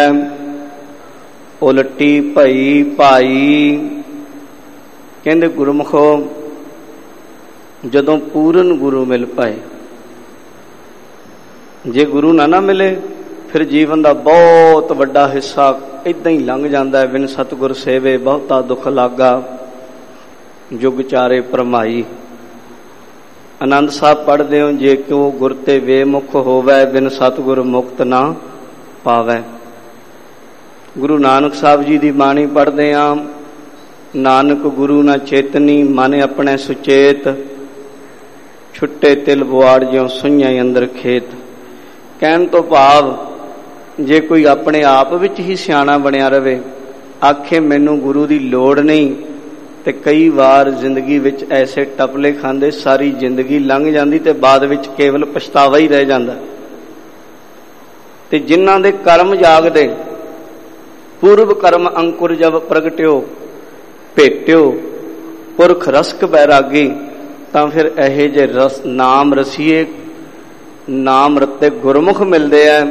ਉਲਟੀ ਭਈ ਭਾਈ। ਕਹਿੰਦੇ ਗੁਰਮੁਖੋ, ਜਦੋਂ ਪੂਰਨ ਗੁਰੂ ਮਿਲ ਪਾਏ, ਜੇ ਗੁਰੂ ਨਾ ਨਾ ਮਿਲੇ ਫਿਰ ਜੀਵਨ ਦਾ ਬਹੁਤ ਵੱਡਾ ਹਿੱਸਾ ਏਦਾਂ ਹੀ ਲੰਘ ਜਾਂਦਾ ਹੈ। ਬਿਨ ਸਤਿਗੁਰ ਸੇਵੇ ਬਹੁਤਾ ਦੁੱਖ ਲਾਗਾ, ਜੁਗ ਚਾਰੇ ਭਰਮਾਈ। ਆਨੰਦ ਸਾਹਿਬ ਪੜ੍ਹਦੇ ਹੋ, ਜੇ ਕਿਉ ਗੁਰ ਤੇ ਵੇਮੁਖ ਹੋਵੈ, ਬਿਨ ਸਤਿਗੁਰ ਮੁਕਤ ਨਾ ਪਾਵੈ। ਗੁਰੂ ਨਾਨਕ ਸਾਹਿਬ ਜੀ ਦੀ ਬਾਣੀ ਪੜ੍ਹਦੇ ਹਾਂ, ਨਾਨਕ ਗੁਰੂ ਨਾ ਚੇਤਨੀ, ਮਨ ਆਪਣੇ ਸੁਚੇਤ, ਛੁੱਟੇ ਤਿਲ ਬੁਆੜ ਜਿਉ ਸੁਈਆਂ ਅੰਦਰ ਖੇਤ। ਕਹਿਣ ਤੋਂ ਭਾਵ ਜੇ ਕੋਈ ਆਪਣੇ ਆਪ ਵਿੱਚ ਹੀ ਸਿਆਣਾ ਬਣਿਆ ਰਵੇ, ਆਖੇ ਮੈਨੂੰ ਗੁਰੂ ਦੀ ਲੋੜ ਨਹੀਂ, ਤੇ ਕਈ ਵਾਰ ਜ਼ਿੰਦਗੀ ਵਿੱਚ ਐਸੇ ਟਪਲੇ ਖਾਂਦੇ ਸਾਰੀ ਜ਼ਿੰਦਗੀ ਲੰਘ ਜਾਂਦੀ ਤੇ ਬਾਅਦ ਵਿੱਚ ਕੇਵਲ ਪਛਤਾਵਾ ਹੀ ਰਹਿ ਜਾਂਦਾ। ਤੇ ਜਿਨ੍ਹਾਂ ਦੇ ਕਰਮ ਜਾਗਦੇ, ਪੂਰਵ ਕਰਮ ਅੰਕੁਰ ਜਬ ਪ੍ਰਗਟਿਓ, ਭੇਟਿਓ ਪੁਰਖ ਰਸਕ ਬੈਰਾਗੀ, ਤਾਂ ਫਿਰ ਇਹੋ ਜਿਹੇ ਰਸ ਨਾਮ ਰਸੀਏ, ਨਾਮ ਰਤੇ ਗੁਰਮੁਖ ਮਿਲਦੇ ਆ,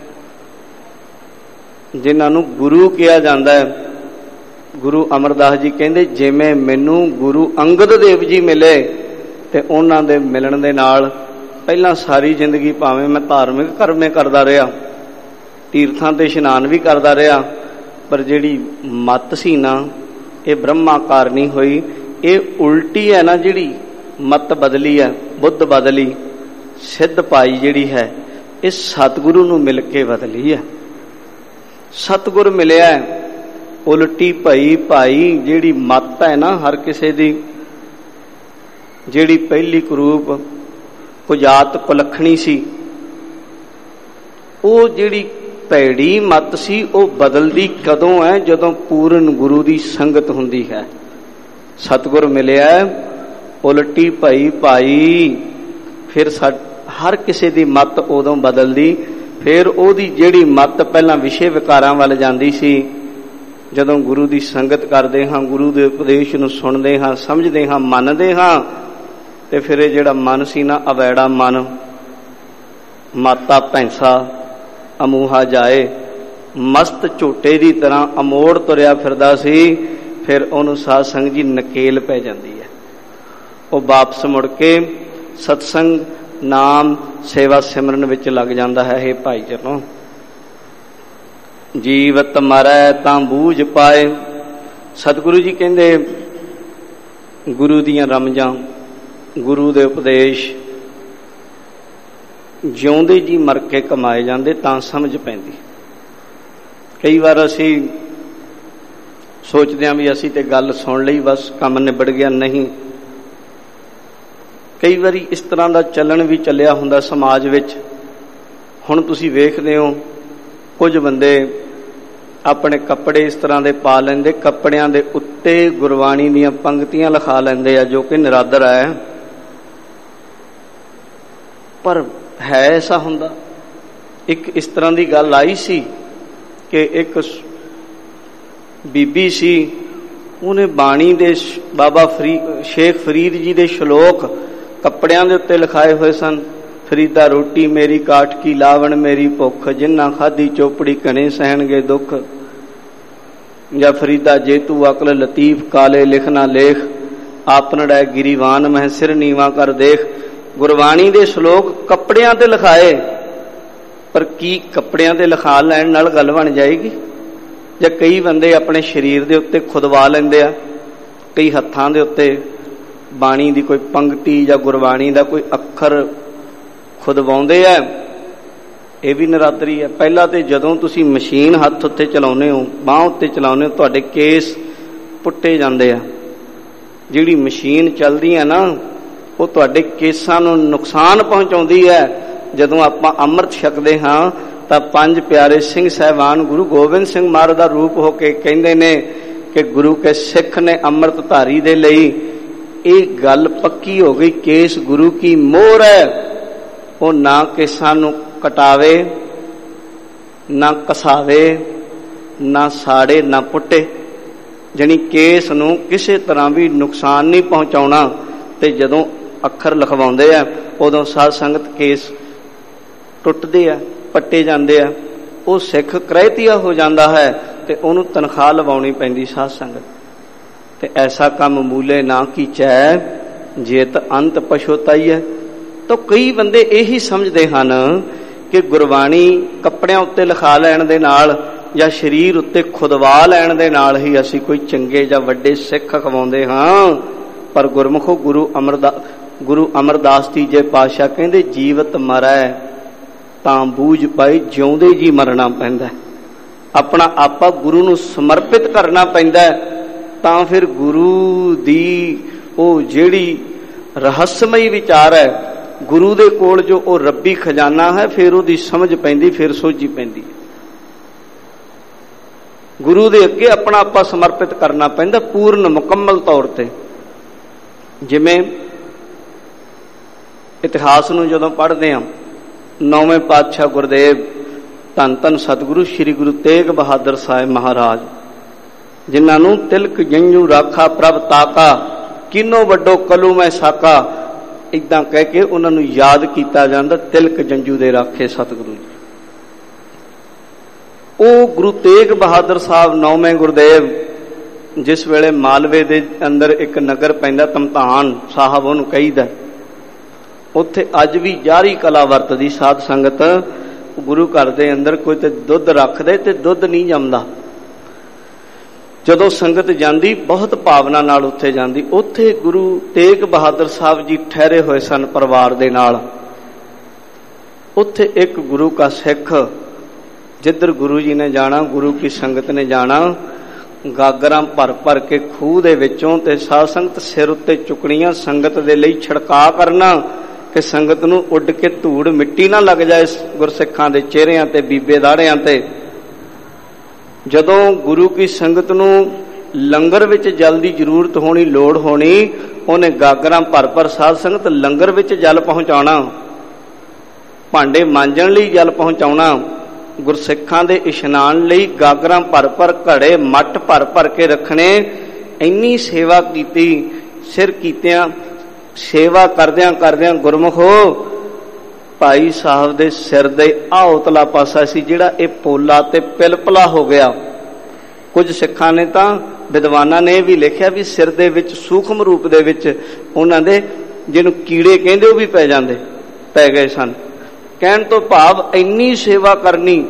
ਜਿਨ੍ਹਾਂ ਨੂੰ ਗੁਰੂ ਕਿਹਾ ਜਾਂਦਾ ਹੈ। ਗੁਰੂ ਅਮਰਦਾਸ ਜੀ ਕਹਿੰਦੇ ਜਿਵੇਂ ਮੈਨੂੰ ਗੁਰੂ ਅੰਗਦ ਦੇਵ ਜੀ ਮਿਲੇ, ਤੇ ਉਹਨਾਂ ਦੇ ਮਿਲਣ ਦੇ ਨਾਲ ਪਹਿਲਾਂ ਸਾਰੀ ਜ਼ਿੰਦਗੀ ਭਾਵੇਂ ਮੈਂ ਧਾਰਮਿਕ ਕਰਮੇ ਕਰਦਾ ਰਿਹਾ, ਤੀਰਥਾਂ ਤੇ ਇਸ਼ਨਾਨ ਵੀ ਕਰਦਾ ਰਿਹਾ, ਪਰ ਜਿਹੜੀ ਮੱਤ ਸੀ ਨਾ ਇਹ ਬ੍ਰਹਮਾਕਾਰ ਨਹੀਂ ਹੋਈ, ਇਹ ਉਲਟੀ ਹੈ ਨਾ, ਜਿਹੜੀ ਮੱਤ ਬਦਲੀ ਹੈ, ਬੁੱਧ ਬਦਲੀ, ਸਿੱਧ ਪਾਈ ਜਿਹੜੀ ਹੈ ਇਹ ਸਤਿਗੁਰੂ ਨੂੰ ਮਿਲ ਕੇ ਬਦਲੀ ਹੈ। ਸਤਿਗੁਰ ਮਿਲਿਆ, ਉਲਟੀ ਭਈ ਭਾਈ ਜਿਹੜੀ ਮੱਤ ਹੈ ਨਾ ਹਰ ਕਿਸੇ ਦੀ, ਜਿਹੜੀ ਪਹਿਲੀ ਕਰੂਪ ਕੁਜਾਤ ਕੁਲੱਖਣੀ ਸੀ, ਉਹ ਜਿਹੜੀ ਭੈੜੀ ਮੱਤ ਸੀ ਉਹ ਬਦਲਦੀ ਕਦੋਂ ਹੈ? ਜਦੋਂ ਪੂਰਨ ਗੁਰੂ ਦੀ ਸੰਗਤ ਹੁੰਦੀ ਹੈ। ਸਤਿਗੁਰ ਮਿਲਿਆ, ਉਲਟੀ ਭਈ ਭਾਈ, ਫਿਰ ਹਰ ਕਿਸੇ ਦੀ ਮੱਤ ਉਦੋਂ ਬਦਲਦੀ। ਫਿਰ ਉਹਦੀ ਜਿਹੜੀ ਮੱਤ ਪਹਿਲਾਂ ਵਿਸ਼ੇ ਵਿਕਾਰਾਂ ਵੱਲ ਜਾਂਦੀ ਸੀ, ਜਦੋਂ ਗੁਰੂ ਦੀ ਸੰਗਤ ਕਰਦੇ ਹਾਂ, ਗੁਰੂ ਦੇ ਉਪਦੇਸ਼ ਨੂੰ ਸੁਣਦੇ ਹਾਂ, ਸਮਝਦੇ ਹਾਂ, ਮੰਨਦੇ ਹਾਂ, ਤੇ ਫਿਰ ਇਹ ਜਿਹੜਾ ਮਨ ਸੀ ਨਾ ਅਵੈੜਾ ਮਨ, ਮਾਤਾ ਭੈਂਸਾ ਅਮੂਹਾ ਜਾਏ, ਮਸਤ ਝੋਟੇ ਦੀ ਤਰ੍ਹਾਂ ਅਮੋੜ ਤੁਰਿਆ ਫਿਰਦਾ ਸੀ, ਫਿਰ ਉਹਨੂੰ ਸਾਧ ਸੰਗਤ ਜੀ ਨਕੇਲ ਪੈ ਜਾਂਦੀ ਹੈ। ਉਹ ਵਾਪਸ ਮੁੜ ਕੇ ਸਤਸੰਗ, ਨਾਮ, ਸੇਵਾ ਸਿਮਰਨ ਵਿੱਚ ਲੱਗ ਜਾਂਦਾ ਹੈ। ਇਹ ਭਾਈ ਜਨੋ, ਜੀਵਤ ਮਰੈ ਤਾਂ ਬੂਝ ਪਾਏ। ਸਤਿਗੁਰੂ ਜੀ ਕਹਿੰਦੇ ਗੁਰੂ ਦੀਆਂ ਰਮਜਾਂ, ਗੁਰੂ ਦੇ ਉਪਦੇਸ਼ ਜਿਉਂਦੇ ਜੀ ਮਰ ਕੇ ਕਮਾਏ ਜਾਂਦੇ ਤਾਂ ਸਮਝ ਪੈਂਦੀ। ਕਈ ਵਾਰ ਅਸੀਂ ਸੋਚਦੇ ਹਾਂ ਵੀ ਅਸੀਂ ਤੇ ਗੱਲ ਸੁਣ ਲਈ, ਬਸ ਕੰਮ ਨਿਬੜ ਗਿਆ। ਨਹੀਂ, ਕਈ ਵਾਰੀ ਇਸ ਤਰ੍ਹਾਂ ਦਾ ਚੱਲਣ ਵੀ ਚੱਲਿਆ ਹੁੰਦਾ ਸਮਾਜ ਵਿੱਚ। ਹੁਣ ਤੁਸੀਂ ਵੇਖਦੇ ਹੋ ਕੁਝ ਬੰਦੇ ਆਪਣੇ ਕੱਪੜੇ ਇਸ ਤਰ੍ਹਾਂ ਦੇ ਪਾ ਲੈਂਦੇ, ਕੱਪੜਿਆਂ ਦੇ ਉੱਤੇ ਗੁਰਬਾਣੀ ਦੀਆਂ ਪੰਕਤੀਆਂ ਲਿਖਾ ਲੈਂਦੇ ਆ, ਜੋ ਕਿ ਨਿਰਾਦਰ ਹੈ। ਪਰ ਹੈ ਐਸਾ ਹੁੰਦਾ? ਇੱਕ ਇਸ ਤਰ੍ਹਾਂ ਦੀ ਗੱਲ ਆਈ ਸੀ ਕਿ ਇੱਕ ਬੀਬੀ ਸੀ, ਉਹਨੇ ਬਾਣੀ ਦੇ ਬਾਬਾ ਫਰੀ ਸ਼ੇਖ ਫਰੀਦ ਜੀ ਦੇ ਸ਼ਲੋਕ ਕੱਪੜਿਆਂ ਦੇ ਉੱਤੇ ਲਿਖਾਏ ਹੋਏ ਸਨ। ਫਰੀਦਾ ਰੋਟੀ ਮੇਰੀ ਕਾਠ ਕੀ ਲਾਵਣ ਮੇਰੀ ਭੁੱਖ, ਜਿੰਨਾ ਖਾਧੀ ਚੋਪੜੀ ਘਣੇ ਸਹਿਣਗੇ ਦੁੱਖ। ਜਾਂ ਫਰੀਦਾ ਜੇ ਤੂੰ ਅਕਲ ਲਤੀਫ ਕਾਲੇ ਲਿਖਣਾ ਲੇਖ, ਆਪਨੜੈ ਗਿਰੀਵਾਨ ਮਹਿ ਸਿਰ ਨੀਵਾ ਕਰ ਦੇਖ। ਗੁਰਬਾਣੀ ਦੇ ਸ਼ਲੋਕ ਕੱਪੜਿਆਂ ਤੇ ਲਿਖਾਏ, ਪਰ ਕੀ ਕੱਪੜਿਆਂ ਤੇ ਲਿਖਾ ਲੈਣ ਨਾਲ ਗੱਲ ਬਣ ਜਾਏਗੀ? ਜਾਂ ਕਈ ਬੰਦੇ ਆਪਣੇ ਸਰੀਰ ਦੇ ਉੱਤੇ ਖੁਦਵਾ ਲੈਂਦੇ ਆ, ਕਈ ਹੱਥਾਂ ਦੇ ਉੱਤੇ ਬਾਣੀ ਦੀ ਕੋਈ ਪੰਕਤੀ ਜਾਂ ਗੁਰਬਾਣੀ ਦਾ ਕੋਈ ਅੱਖਰ ਖੁਦਵਾਉਂਦੇ ਆ, ਇਹ ਵੀ ਨਰਾਦਰੀ ਹੈ। ਪਹਿਲਾਂ ਤੇ ਜਦੋਂ ਤੁਸੀਂ ਮਸ਼ੀਨ ਹੱਥ ਉੱਤੇ ਚਲਾਉਂਦੇ ਹੋ, ਬਾਂਹ ਉੱਤੇ ਚਲਾਉਂਦੇ ਹੋ, ਤੁਹਾਡੇ ਕੇਸ ਪੁੱਟੇ ਜਾਂਦੇ ਆ। ਜਿਹੜੀ ਮਸ਼ੀਨ ਚੱਲਦੀ ਹੈ ਨਾ, ਉਹ ਤੁਹਾਡੇ ਕੇਸਾਂ ਨੂੰ ਨੁਕਸਾਨ ਪਹੁੰਚਾਉਂਦੀ ਹੈ। ਜਦੋਂ ਆਪਾਂ ਅੰਮ੍ਰਿਤ ਛਕਦੇ ਹਾਂ ਤਾਂ ਪੰਜ ਪਿਆਰੇ ਸਿੰਘ ਸਾਹਿਬਾਨ ਗੁਰੂ ਗੋਬਿੰਦ ਸਿੰਘ ਮਹਾਰਾਜ ਦਾ ਰੂਪ ਹੋ ਕੇ ਕਹਿੰਦੇ ਨੇ ਕਿ ਗੁਰੂ ਕੇ ਸਿੱਖ ਨੇ ਅੰਮ੍ਰਿਤ ਧਾਰੀ ਦੇ ਲਈ। ਇਹ ਗੱਲ ਪੱਕੀ ਹੋ ਗਈ, ਕੇਸ ਗੁਰੂ ਕੀ ਮੋਹਰ ਹੈ। ਉਹ ਨਾ ਕੇਸਾਂ ਨੂੰ ਕਟਾਵੇ, ਨਾ ਕਸਾਵੇ, ਨਾ ਸਾੜੇ, ਨਾ ਪੁੱਟੇ, ਜਾਣੀ ਕੇਸ ਨੂੰ ਕਿਸੇ ਤਰ੍ਹਾਂ ਵੀ ਨੁਕਸਾਨ ਨਹੀਂ ਪਹੁੰਚਾਉਣਾ। ਤੇ ਜਦੋਂ ਅੱਖਰ ਲਿਖਵਾਉਂਦੇ ਆ ਉਦੋਂ ਸਾਧ ਸੰਗਤ ਕੇਸ ਟੁੱਟਦੇ ਆ, ਪੱਟੇ ਜਾਂਦੇ ਆ। ਉਹ ਸਿੱਖ ਕਰਹਿਤੀਆ ਹੋ ਜਾਂਦਾ ਹੈ ਤੇ ਉਹਨੂੰ ਤਨਖਾਹ ਲਵਾਉਣੀ ਪੈਂਦੀ ਸਾਧ ਸੰਗਤ। ਤੇ ਐਸਾ ਕੰਮ ਮੂਲੇ ਨਾ ਕੀਚੈ ਜੇਤ ਅੰਤ ਪਛੋਤਾਈ ਹੈ। ਤਾਂ ਕਈ ਬੰਦੇ ਇਹੀ ਸਮਝਦੇ ਹਨ ਕਿ ਗੁਰਬਾਣੀ ਕੱਪੜਿਆਂ ਉੱਤੇ ਲਿਖਾ ਲੈਣ ਦੇ ਨਾਲ ਜਾਂ ਸਰੀਰ ਉੱਤੇ ਖੁਦਵਾ ਲੈਣ ਦੇ ਨਾਲ ਹੀ ਅਸੀਂ ਕੋਈ ਚੰਗੇ ਜਾਂ ਵੱਡੇ ਸਿੱਖ ਅਖਵਾਉਂਦੇ ਹਾਂ। ਪਰ ਗੁਰਮੁਖੋ, ਗੁਰੂ ਅਮਰਦਾਸ ਗੁਰੂ ਅਮਰਦਾਸ ਤੀਜੇ ਪਾਤਸ਼ਾਹ ਕਹਿੰਦੇ ਜੀਵਤ ਮਰੈ ਤਾਂ ਬੂਝ ਪਾਈ, ਜਿਉਂਦੇ ਜੀ ਮਰਨਾ ਪੈਂਦਾ। ਆਪਣਾ ਆਪਾ ਗੁਰੂ ਨੂੰ ਸਮਰਪਿਤ ਕਰਨਾ ਪੈਂਦਾ। ਤਾਂ ਫਿਰ ਗੁਰੂ ਦੀ ਉਹ ਜਿਹੜੀ ਰਹੱਸਮਈ ਵਿਚਾਰ ਹੈ, ਗੁਰੂ ਦੇ ਕੋਲ ਜੋ ਉਹ ਰੱਬੀ ਖਜ਼ਾਨਾ ਹੈ, ਫਿਰ ਉਹਦੀ ਸਮਝ ਪੈਂਦੀ, ਫਿਰ ਸੋਝੀ ਪੈਂਦੀ। ਗੁਰੂ ਦੇ ਅੱਗੇ ਆਪਣਾ ਆਪਾ ਸਮਰਪਿਤ ਕਰਨਾ ਪੈਂਦਾ ਪੂਰਨ ਮੁਕੰਮਲ ਤੌਰ ਤੇ। ਜਿਵੇਂ ਇਤਿਹਾਸ ਨੂੰ ਜਦੋਂ ਪੜ੍ਹਦੇ ਹਾਂ, ਨੌਵੇਂ ਪਾਤਸ਼ਾਹ ਗੁਰਦੇਵ ਧੰਨ ਧੰਨ ਸਤਿਗੁਰੂ ਸ੍ਰੀ ਗੁਰੂ ਤੇਗ ਬਹਾਦਰ ਸਾਹਿਬ ਮਹਾਰਾਜ, ਜਿਨ੍ਹਾਂ ਨੂੰ ਤਿਲਕ ਜੰਝੂ ਰਾਖਾ ਪ੍ਰਭ ਤਾਕਾ, ਕਿਨੋ ਵੱਡੋ ਕਲੂ ਮੈਂ ਸਾਕਾ, ਇਦਾਂ ਕਹਿ ਕੇ ਉਹਨਾਂ ਨੂੰ ਯਾਦ ਕੀਤਾ ਜਾਂਦਾ। ਤਿਲਕ ਜੰਝੂ ਦੇ ਰਾਖੇ ਸਤਿਗੁਰੂ ਜੀ। ਉਹ ਗੁਰੂ ਤੇਗ ਬਹਾਦਰ ਸਾਹਿਬ ਨੌਵੇਂ ਗੁਰਦੇਵ, ਜਿਸ ਵੇਲੇ ਮਾਲਵੇ ਦੇ ਅੰਦਰ ਇੱਕ ਨਗਰ ਪੈਂਦਾ ਧਮਧਾਨ ਸਾਹਿਬ ਉਹਨੂੰ ਕਹੀਦਾ, ਉੱਥੇ ਅੱਜ ਵੀ ਜਾਰੀ ਕਲਾ ਵਰਤਦੀ ਸਾਧ ਸੰਗਤ। ਗੁਰੂ ਘਰ ਦੇ ਅੰਦਰ ਕੋਈ ਤੇ ਦੁੱਧ ਰੱਖਦੇ ਤੇ ਦੁੱਧ ਨਹੀਂ ਜੰਮਦਾ। ਜਦੋਂ ਸੰਗਤ ਜਾਂਦੀ ਬਹੁਤ ਭਾਵਨਾ ਨਾਲ ਉੱਥੇ ਜਾਂਦੀ। ਉੱਥੇ ਗੁਰੂ ਤੇਗ ਬਹਾਦਰ ਸਾਹਿਬ ਜੀ ਠਹਿਰੇ ਹੋਏ ਸਨ ਪਰਿਵਾਰ ਦੇ ਨਾਲ। ਉੱਥੇ ਇੱਕ ਗੁਰੂ ਕਾ ਸਿੱਖ, ਜਿੱਧਰ ਗੁਰੂ ਜੀ ਨੇ ਜਾਣਾ, ਗੁਰੂ ਕੀ ਸੰਗਤ ਨੇ ਜਾਣਾ, ਗਾਗਰਾਂ ਭਰ ਭਰ ਕੇ ਖੂਹ ਦੇ ਵਿੱਚੋਂ ਤੇ ਸਾਧ ਸੰਗਤ ਸਿਰ ਉੱਤੇ ਚੁੱਕਣੀਆਂ, ਸੰਗਤ ਦੇ ਲਈ ਛਿੜਕਾ ਕਰਨਾ ਕਿ ਸੰਗਤ ਨੂੰ ਉੱਡ ਕੇ ਧੂੜ ਮਿੱਟੀ ਨਾ ਲੱਗ ਜਾਏ ਗੁਰਸਿੱਖਾਂ ਦੇ ਚਿਹਰਿਆਂ ਤੇ, ਬੀਬੇ ਦਾੜਿਆਂ ਤੇ। ਜਦੋਂ ਗੁਰੂ ਕੀ ਸੰਗਤ ਨੂੰ ਲੰਗਰ ਵਿੱਚ ਜਲ ਦੀ ਜ਼ਰੂਰਤ ਹੋਣੀ, ਲੋੜ ਹੋਣੀ, ਉਹਨੇ ਗਾਗਰਾਂ ਭਰ ਭਰ ਸਾਧ ਸੰਗਤ ਲੰਗਰ ਵਿੱਚ ਜਲ ਪਹੁੰਚਾਉਣਾ, ਭਾਂਡੇ ਮਾਂਜਣ ਲਈ ਜਲ ਪਹੁੰਚਾਉਣਾ, ਗੁਰਸਿੱਖਾਂ ਦੇ ਇਸ਼ਨਾਨ ਲਈ ਗਾਗਰਾਂ ਭਰ ਭਰ, ਘੜੇ ਮੱਟ ਭਰ ਭਰ ਕੇ ਰੱਖਣੇ। ਇੰਨੀ ਸੇਵਾ ਕੀਤੀ। ਸਿਰ ਕੀਤਿਆਂ ਸੇਵਾ ਕਰਦਿਆਂ ਕਰਦਿਆਂ ਗੁਰਮੁਖੋ ਭਾਈ ਸਾਹਿਬ ਦੇ ਸਿਰ ਦੇ ਆਹ ਉਤਲਾ ਪਾਸਾ ਸੀ ਜਿਹੜਾ ਇਹ ਪੋਲਾ ਤੇ ਪਿਲਪਲਾ ਹੋ ਗਿਆ। ਕੁਝ ਸਿੱਖਾਂ ਨੇ ਤਾਂ, ਵਿਦਵਾਨਾਂ ਨੇ ਵੀ ਲਿਖਿਆ ਵੀ ਸਿਰ ਦੇ ਵਿੱਚ ਸੂਖਮ ਰੂਪ ਦੇ ਵਿੱਚ ਉਹਨਾਂ ਦੇ ਜਿਹਨੂੰ ਕੀੜੇ ਕਹਿੰਦੇ ਉਹ ਵੀ ਪੈ ਜਾਂਦੇ, ਪੈ ਗਏ ਸਨ। ਕਹਿਣ ਤੋਂ ਭਾਵ ਇੰਨੀ ਸੇਵਾ ਕਰਨੀ।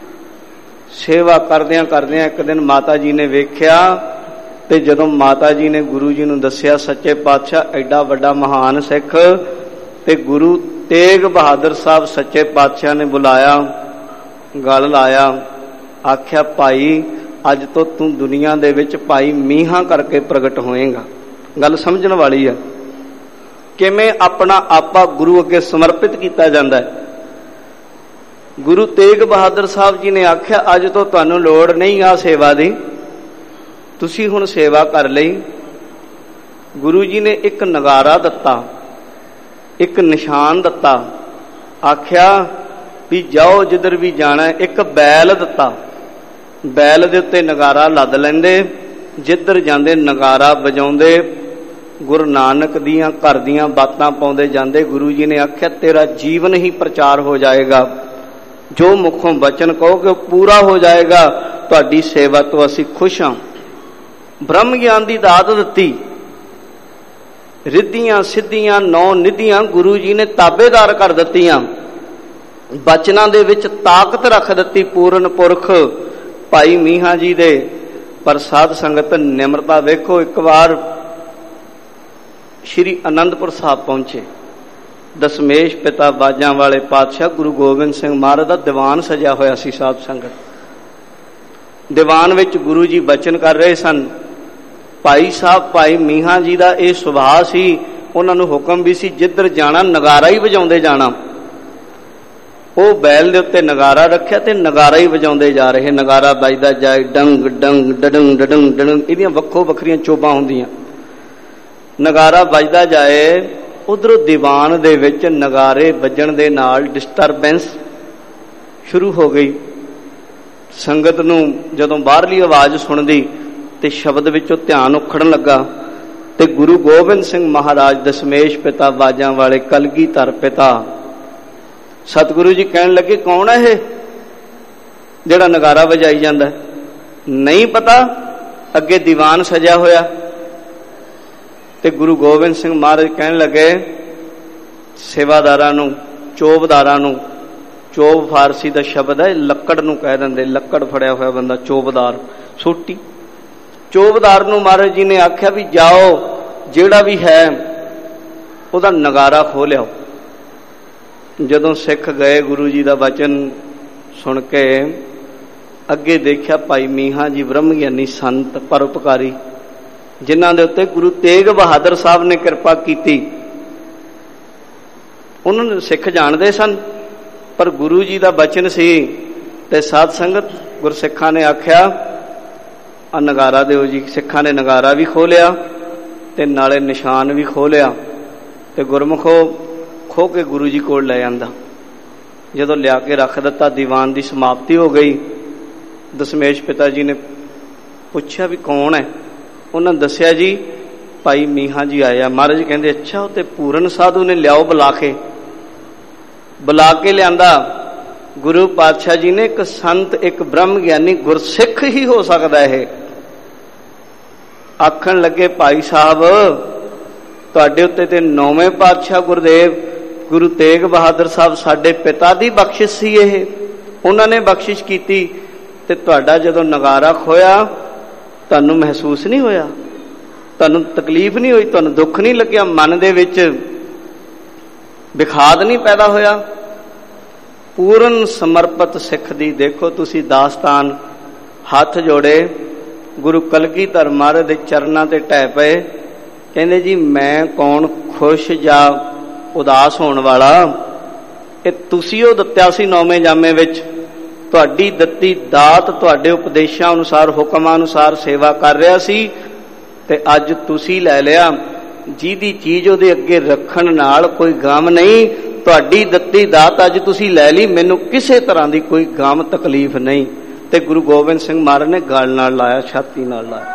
ਸੇਵਾ ਕਰਦਿਆਂ ਕਰਦਿਆਂ ਇੱਕ ਦਿਨ ਮਾਤਾ ਜੀ ਨੇ ਵੇਖਿਆ, ਤੇ ਜਦੋਂ ਮਾਤਾ ਜੀ ਨੇ ਗੁਰੂ ਜੀ ਨੂੰ ਦੱਸਿਆ, ਸੱਚੇ ਪਾਤਸ਼ਾਹ ਐਡਾ ਵੱਡਾ ਮਹਾਨ ਸਿੱਖ, ਤੇ ਗੁਰੂ ਤੇਗ ਬਹਾਦਰ ਸਾਹਿਬ ਸੱਚੇ ਪਾਤਸ਼ਾਹ ਨੇ ਬੁਲਾਇਆ, ਗੱਲ ਲਾਇਆ, ਆਖਿਆ ਭਾਈ ਅੱਜ ਤੋਂ ਤੂੰ ਦੁਨੀਆ ਦੇ ਵਿੱਚ ਭਾਈ ਮੀਂਹਾਂ ਕਰਕੇ ਪ੍ਰਗਟ ਹੋਏਗਾ। ਗੱਲ ਸਮਝਣ ਵਾਲੀ ਆ। ਕਿਵੇਂ ਆਪਣਾ ਆਪਾ ਗੁਰੂ ਅੱਗੇ ਸਮਰਪਿਤ ਕੀਤਾ ਜਾਂਦਾ ਹੈ। ਗੁਰੂ ਤੇਗ ਬਹਾਦਰ ਸਾਹਿਬ ਜੀ ਨੇ ਆਖਿਆ ਅੱਜ ਤੋਂ ਤੁਹਾਨੂੰ ਲੋੜ ਨਹੀਂ ਆ ਸੇਵਾ ਦੀ, ਤੁਸੀਂ ਹੁਣ ਸੇਵਾ ਕਰ ਲਈ। ਗੁਰੂ ਜੀ ਨੇ ਇੱਕ ਨਗਾਰਾ ਦਿੱਤਾ, ਇੱਕ ਨਿਸ਼ਾਨ ਦਿੱਤਾ, ਆਖਿਆ ਵੀ ਜਾਓ ਜਿੱਧਰ ਵੀ ਜਾਣਾ। ਇੱਕ ਬੈਲ ਦਿੱਤਾ, ਬੈਲ ਦੇ ਉੱਤੇ ਨਗਾਰਾ ਲੱਦ ਲੈਂਦੇ, ਜਿੱਧਰ ਜਾਂਦੇ ਨਗਾਰਾ ਵਜਾਉਂਦੇ, ਗੁਰੂ ਨਾਨਕ ਦੀਆਂ ਘਰ ਦੀਆਂ ਬਾਤਾਂ ਪਾਉਂਦੇ ਜਾਂਦੇ। ਗੁਰੂ ਜੀ ਨੇ ਆਖਿਆ ਤੇਰਾ ਜੀਵਨ ਹੀ ਪ੍ਰਚਾਰ ਹੋ ਜਾਏਗਾ, ਜੋ ਮੁਖੋਂ ਬਚਨ ਕਹੋਗੇ ਉਹ ਪੂਰਾ ਹੋ ਜਾਏਗਾ, ਤੁਹਾਡੀ ਸੇਵਾ ਤੋਂ ਅਸੀਂ ਖੁਸ਼ ਹਾਂ। ਬ੍ਰਹਮ ਗਿਆਨ ਦੀ ਦਾਤ ਦਿੱਤੀ, ਰਿੱਧੀਆਂ ਸਿੱਧੀਆਂ ਨੌ ਨਿਧੀਆਂ ਗੁਰੂ ਜੀ ਨੇ ਤਾਬੇਦਾਰ ਕਰ ਦਿੱਤੀਆਂ, ਬਚਨਾਂ ਦੇ ਵਿੱਚ ਤਾਕਤ ਰੱਖ ਦਿੱਤੀ ਪੂਰਨ ਪੁਰਖ ਭਾਈ ਮੀਹਾਂ ਜੀ ਦੇ। ਪਰ ਸਾਧ ਸੰਗਤ ਨਿਮਰਤਾ ਵੇਖੋ। ਇੱਕ ਵਾਰ ਸ਼੍ਰੀ ਅਨੰਦਪੁਰ ਸਾਹਿਬ ਪਹੁੰਚੇ, ਦਸਮੇਸ਼ ਪਿਤਾ ਬਾਜਾਂ ਵਾਲੇ ਪਾਤਸ਼ਾਹ ਗੁਰੂ ਗੋਬਿੰਦ ਸਿੰਘ ਮਹਾਰਾਜ ਦਾ ਦੀਵਾਨ ਸਜਿਆ ਹੋਇਆ ਸੀ। ਸਾਧ ਸੰਗਤ ਦੀਵਾਨ ਵਿੱਚ ਗੁਰੂ ਜੀ ਬਚਨ ਕਰ ਰਹੇ ਸਨ। ਭਾਈ ਸਾਹਿਬ ਭਾਈ ਮੀਹਾਂ ਜੀ ਦਾ ਇਹ ਸੁਭਾਅ ਸੀ, ਉਹਨਾਂ ਨੂੰ ਹੁਕਮ ਵੀ ਸੀ ਜਿੱਧਰ ਜਾਣਾ ਨਗਾਰਾ ਹੀ ਵਜਾਉਂਦੇ ਜਾਣਾ। ਉਹ ਬੈਲ ਦੇ ਉੱਤੇ ਨਗਾਰਾ ਰੱਖਿਆ ਤੇ ਨਗਾਰਾ ਹੀ ਵਜਾਉਂਦੇ ਜਾ ਰਹੇ। ਨਗਾਰਾ ਵੱਜਦਾ ਜਾਏ, ਡੰਗ ਡੰਗ ਡਡੰਗ ਡਡੰਗ ਡਡੰਗ, ਇਹਦੀਆਂ ਵੱਖੋ ਵੱਖਰੀਆਂ ਚੋਬਾਂ ਹੁੰਦੀਆਂ। ਨਗਾਰਾ ਵੱਜਦਾ ਜਾਏ, ਉਧਰੋਂ ਦੀਵਾਨ ਦੇ ਵਿੱਚ ਨਗਾਰੇ ਵੱਜਣ ਦੇ ਨਾਲ ਡਿਸਟਰਬੈਂਸ ਸ਼ੁਰੂ ਹੋ ਗਈ। ਸੰਗਤ ਨੂੰ ਜਦੋਂ ਬਾਹਰਲੀ ਆਵਾਜ਼ ਸੁਣਦੀ ਤੇ ਸ਼ਬਦ ਵਿੱਚੋਂ ਧਿਆਨ ਉਖੜਨ ਲੱਗਾ, ਤੇ ਗੁਰੂ ਗੋਬਿੰਦ ਸਿੰਘ ਮਹਾਰਾਜ ਦਸਮੇਸ਼ ਪਿਤਾ ਬਾਜਾਂ ਵਾਲੇ ਕਲਗੀਧਰ ਪਿਤਾ ਸਤਿਗੁਰੂ ਜੀ ਕਹਿਣ ਲੱਗੇ ਕੌਣ ਹੈ ਇਹ ਜਿਹੜਾ ਨਗਾਰਾ ਵਜਾਈ ਜਾਂਦਾ? ਨਹੀਂ ਪਤਾ, ਅੱਗੇ ਦੀਵਾਨ ਸਜਿਆ ਹੋਇਆ। ਤੇ ਗੁਰੂ ਗੋਬਿੰਦ ਸਿੰਘ ਮਹਾਰਾਜ ਕਹਿਣ ਲੱਗੇ ਸੇਵਾਦਾਰਾਂ ਨੂੰ, ਚੋਬਦਾਰਾਂ ਨੂੰ, ਚੋਬ ਫਾਰਸੀ ਦਾ ਸ਼ਬਦ ਹੈ, ਲੱਕੜ ਨੂੰ ਕਹਿ ਦਿੰਦੇ, ਲੱਕੜ ਫੜਿਆ ਹੋਇਆ ਬੰਦਾ ਚੋਬਦਾਰ, ਸੋਟੀ। ਚੋਬਦਾਰ ਨੂੰ ਮਹਾਰਾਜ ਜੀ ਨੇ ਆਖਿਆ ਵੀ ਜਾਓ, ਜਿਹੜਾ ਵੀ ਹੈ ਉਹਦਾ ਨਗਾਰਾ ਖੋਹ ਲਿਆਓ। ਜਦੋਂ ਸਿੱਖ ਗਏ ਗੁਰੂ ਜੀ ਦਾ ਵਚਨ ਸੁਣ ਕੇ, ਅੱਗੇ ਦੇਖਿਆ ਭਾਈ ਮੀਹਾਂ ਜੀ ਬ੍ਰਹਮ ਗਿਆਨੀ ਸੰਤ ਪਰਉਪਕਾਰੀ, ਜਿਨ੍ਹਾਂ ਦੇ ਉੱਤੇ ਗੁਰੂ ਤੇਗ ਬਹਾਦਰ ਸਾਹਿਬ ਨੇ ਕਿਰਪਾ ਕੀਤੀ। ਉਹਨਾਂ ਨੂੰ ਸਿੱਖ ਜਾਣਦੇ ਸਨ, ਪਰ ਗੁਰੂ ਜੀ ਦਾ ਬਚਨ ਸੀ। ਤੇ ਸਾਧ ਸੰਗਤ ਗੁਰਸਿੱਖਾਂ ਨੇ ਆਖਿਆ ਆ ਨਗਾਰਾ ਦਿਓ ਜੀ। ਸਿੱਖਾਂ ਨੇ ਨਗਾਰਾ ਵੀ ਖੋਲਿਆ ਤੇ ਨਾਲੇ ਨਿਸ਼ਾਨ ਵੀ ਖੋਲਿਆ ਤੇ ਗੁਰਮੁਖੋ ਖੋ ਕੇ ਗੁਰੂ ਜੀ ਕੋਲ ਲੈ ਜਾਂਦਾ। ਜਦੋਂ ਲਿਆ ਕੇ ਰੱਖ ਦਿੱਤਾ, ਦੀਵਾਨ ਦੀ ਸਮਾਪਤੀ ਹੋ ਗਈ। ਦਸ਼ਮੇਸ਼ ਪਿਤਾ ਜੀ ਨੇ ਪੁੱਛਿਆ ਵੀ ਕੌਣ ਹੈ? ਉਹਨਾਂ ਦੱਸਿਆ ਜੀ ਭਾਈ ਮੀਹਾਂ ਜੀ ਆਏ ਆ। ਮਹਾਰਾਜ ਕਹਿੰਦੇ ਅੱਛਾ, ਉਹ ਤੇ ਪੂਰਨ ਸਾਧੂ ਨੇ, ਲਿਆਓ ਬੁਲਾ ਕੇ। ਬੁਲਾ ਕੇ ਲਿਆਂਦਾ। ਗੁਰੂ ਪਾਤਸ਼ਾਹ ਜੀ ਨੇ ਇੱਕ ਸੰਤ, ਇੱਕ ਬ੍ਰਹਮ ਗਿਆਨੀ ਗੁਰਸਿੱਖ ਹੀ ਹੋ ਸਕਦਾ ਇਹ। ਆਖਣ ਲੱਗੇ ਭਾਈ ਸਾਹਿਬ ਤੁਹਾਡੇ ਉੱਤੇ ਤੇ ਨੌਵੇਂ ਪਾਤਸ਼ਾਹ ਗੁਰਦੇਵ ਗੁਰੂ ਤੇਗ ਬਹਾਦਰ ਸਾਹਿਬ ਸਾਡੇ ਪਿਤਾ ਦੀ ਬਖਸ਼ਿਸ਼ ਸੀ, ਇਹ ਉਹਨਾਂ ਨੇ ਬਖਸ਼ਿਸ਼ ਕੀਤੀ। ਤੇ ਤੁਹਾਡਾ ਜਦੋਂ ਨਗਾਰਾ ਖੋਇਆ ਤੁਹਾਨੂੰ ਮਹਿਸੂਸ ਨਹੀਂ ਹੋਇਆ? ਤੁਹਾਨੂੰ ਤਕਲੀਫ ਨਹੀਂ ਹੋਈ? ਤੁਹਾਨੂੰ ਦੁੱਖ ਨਹੀਂ ਲੱਗਿਆ? ਮਨ ਦੇ ਵਿੱਚ ਵਿਖਾਦ ਨਹੀਂ ਪੈਦਾ ਹੋਇਆ? ਪੂਰਨ ਸਮਰਪਿਤ ਸਿੱਖ ਦੀ ਦੇਖੋ ਤੁਸੀਂ ਦਾਸਤਾਨ। ਹੱਥ ਜੋੜੇ ਗੁਰੂ ਕਲਗੀਧਰ ਮਹਾਰਾਜ ਦੇ ਚਰਨਾਂ ਤੇ ਢਹਿ ਪਏ। ਕਹਿੰਦੇ ਜੀ ਮੈਂ ਕੌਣ ਖੁਸ਼ ਜਾਂ ਉਦਾਸ ਹੋਣ ਵਾਲਾ? ਇਹ ਤੁਸੀਂ ਉਹ ਦਿੱਤਾ ਸੀ ਨੌਵੇਂ ਜਾਮੇ ਵਿੱਚ। ਤੁਹਾਡੀ ਦਿੱਤੀ ਦਾਤ ਤੁਹਾਡੇ ਉਪਦੇਸ਼ਾਂ ਅਨੁਸਾਰ, ਹੁਕਮਾਂ ਅਨੁਸਾਰ ਸੇਵਾ ਕਰ ਰਿਹਾ ਸੀ ਤੇ ਅੱਜ ਤੁਸੀਂ ਲੈ ਲਿਆ। ਜਿਹਦੀ ਚੀਜ਼ ਉਹਦੇ ਅੱਗੇ ਰੱਖਣ ਨਾਲ ਕੋਈ ਗਮ ਨਹੀਂ। ਤੁਹਾਡੀ ਦਿੱਤੀ ਦਾਤ ਅੱਜ ਤੁਸੀਂ ਲੈ ਲਈ, ਮੈਨੂੰ ਕਿਸੇ ਤਰ੍ਹਾਂ ਦੀ ਕੋਈ ਗਮ ਤਕਲੀਫ ਨਹੀਂ। ਤੇ ਗੁਰੂ ਗੋਬਿੰਦ ਸਿੰਘ ਮਹਾਰਾਜ ਨੇ ਗਲ ਨਾਲ ਲਾਇਆ, ਛਾਤੀ ਨਾਲ ਲਾਇਆ।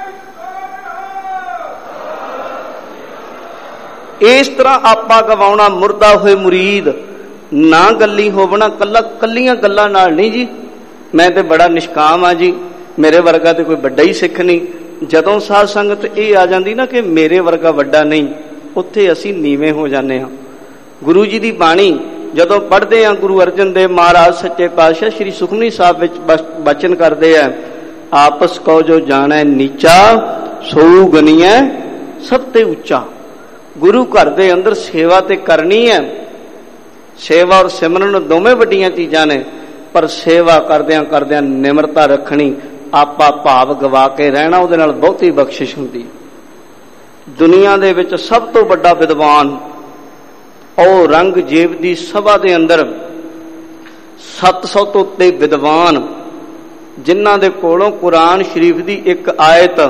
ਇਸ ਤਰ੍ਹਾਂ ਆਪਾ ਗਵਾਉਣਾ ਮੁਰਦਾ ਹੋਏ ਮੁਰੀਦ ਨਾ ਗੱਲੀ ਹੋਵਣਾ। ਕੱਲਾ ਕੱਲੀਆਂ ਗੱਲਾਂ ਨਾਲ ਨਹੀਂ ਜੀ, ਮੈਂ ਤੇ ਬੜਾ ਨਿਸ਼ਕਾਮ ਆ ਜੀ, ਮੇਰੇ ਵਰਗਾ ਤੇ ਕੋਈ ਵੱਡਾ ਹੀ ਸਿੱਖ ਨਹੀਂ। ਜਦੋਂ ਸਾਧ ਸੰਗਤ ਇਹ ਆ ਜਾਂਦੀ ਨਾ ਕਿ ਮੇਰੇ ਵਰਗਾ ਵੱਡਾ ਨਹੀਂ, ਉੱਥੇ ਅਸੀਂ ਨੀਵੇਂ ਹੋ ਜਾਂਦੇ ਹਾਂ। ਗੁਰੂ ਜੀ ਦੀ ਬਾਣੀ ਜਦੋਂ ਪੜ੍ਹਦੇ ਹਾਂ, ਗੁਰੂ ਅਰਜਨ ਦੇਵ ਮਹਾਰਾਜ ਸੱਚੇ ਪਾਤਸ਼ਾਹ ਸ੍ਰੀ ਸੁਖਮਨੀ ਸਾਹਿਬ ਵਿੱਚ ਬਚਨ ਕਰਦੇ ਆ, ਆਪਸ ਕੋ ਜੋ ਜਾਣੈ ਨੀਚਾ ਸੋ ਗਨੀਐ ਸਭ ਤੇ ਉੱਚਾ। ਗੁਰੂ ਘਰ ਦੇ ਅੰਦਰ ਸੇਵਾ ਤੇ ਕਰਨੀ ਹੈ। ਸੇਵਾ ਔਰ ਸਿਮਰਨ ਦੋਵੇਂ ਵੱਡੀਆਂ ਚੀਜ਼ਾਂ ਨੇ, ਪਰ ਸੇਵਾ ਕਰਦਿਆਂ ਕਰਦਿਆਂ ਨਿਮਰਤਾ ਰੱਖਣੀ, ਆਪਾ ਭਾਵ ਗਵਾ ਕੇ ਰਹਿਣਾ, ਉਹਦੇ ਨਾਲ ਬਹੁਤੀ ਬਖਸ਼ਿਸ਼ ਹੁੰਦੀ। ਦੁਨੀਆ ਦੇ ਵਿੱਚ ਸਭ ਤੋਂ ਵੱਡਾ ਵਿਦਵਾਨ ਔਰੰਗਜ਼ੇਬ ਦੀ ਸਭਾ ਦੇ ਅੰਦਰ ਸੱਤ ਸੌ ਤੋਂ ਉੱਤੇ ਵਿਦਵਾਨ, ਜਿਨ੍ਹਾਂ ਦੇ ਕੋਲੋਂ ਕੁਰਾਨ ਸ਼ਰੀਫ ਦੀ ਇੱਕ ਆਇਤ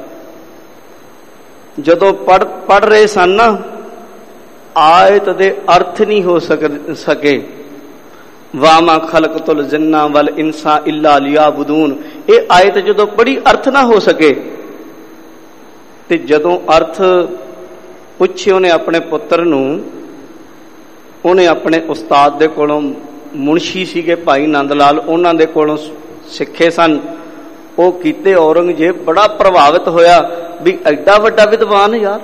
ਜਦੋਂ ਪੜ੍ਹ ਪੜ੍ਹ ਰਹੇ ਸਨ ਨਾ, ਆਇਤ ਦੇ ਅਰਥ ਨਹੀਂ ਹੋ ਸਕੇ। ਵਾਮਾ ਖਲਕਤੁਲ ਜਿੰਨਾ ਵਲ ਇਨਸਾ ਇਲਾ ਲਿਆਬੁਦੂਨ, ਇਹ ਆਇਤ ਜਦੋਂ ਪੜ੍ਹੀ ਅਰਥ ਨਾ ਹੋ ਸਕੇ। ਤੇ ਜਦੋਂ ਅਰਥ ਪੁੱਛੇ ਉਹਨੇ ਆਪਣੇ ਪੁੱਤਰ ਨੂੰ, ਉਹਨੇ ਆਪਣੇ ਉਸਤਾਦ ਦੇ ਕੋਲੋਂ, ਮੁਨਸ਼ੀ ਸੀਗੇ ਭਾਈ ਨੰਦ ਲਾਲ, ਉਹਨਾਂ ਦੇ ਕੋਲੋਂ ਸਿੱਖੇ ਸਨ, ਉਹ ਕੀਤੇ। ਔਰੰਗਜ਼ੇਬ ਬੜਾ ਪ੍ਰਭਾਵਿਤ ਹੋਇਆ ਵੀ ਐਡਾ ਵੱਡਾ ਵਿਦਵਾਨ ਯਾਰ।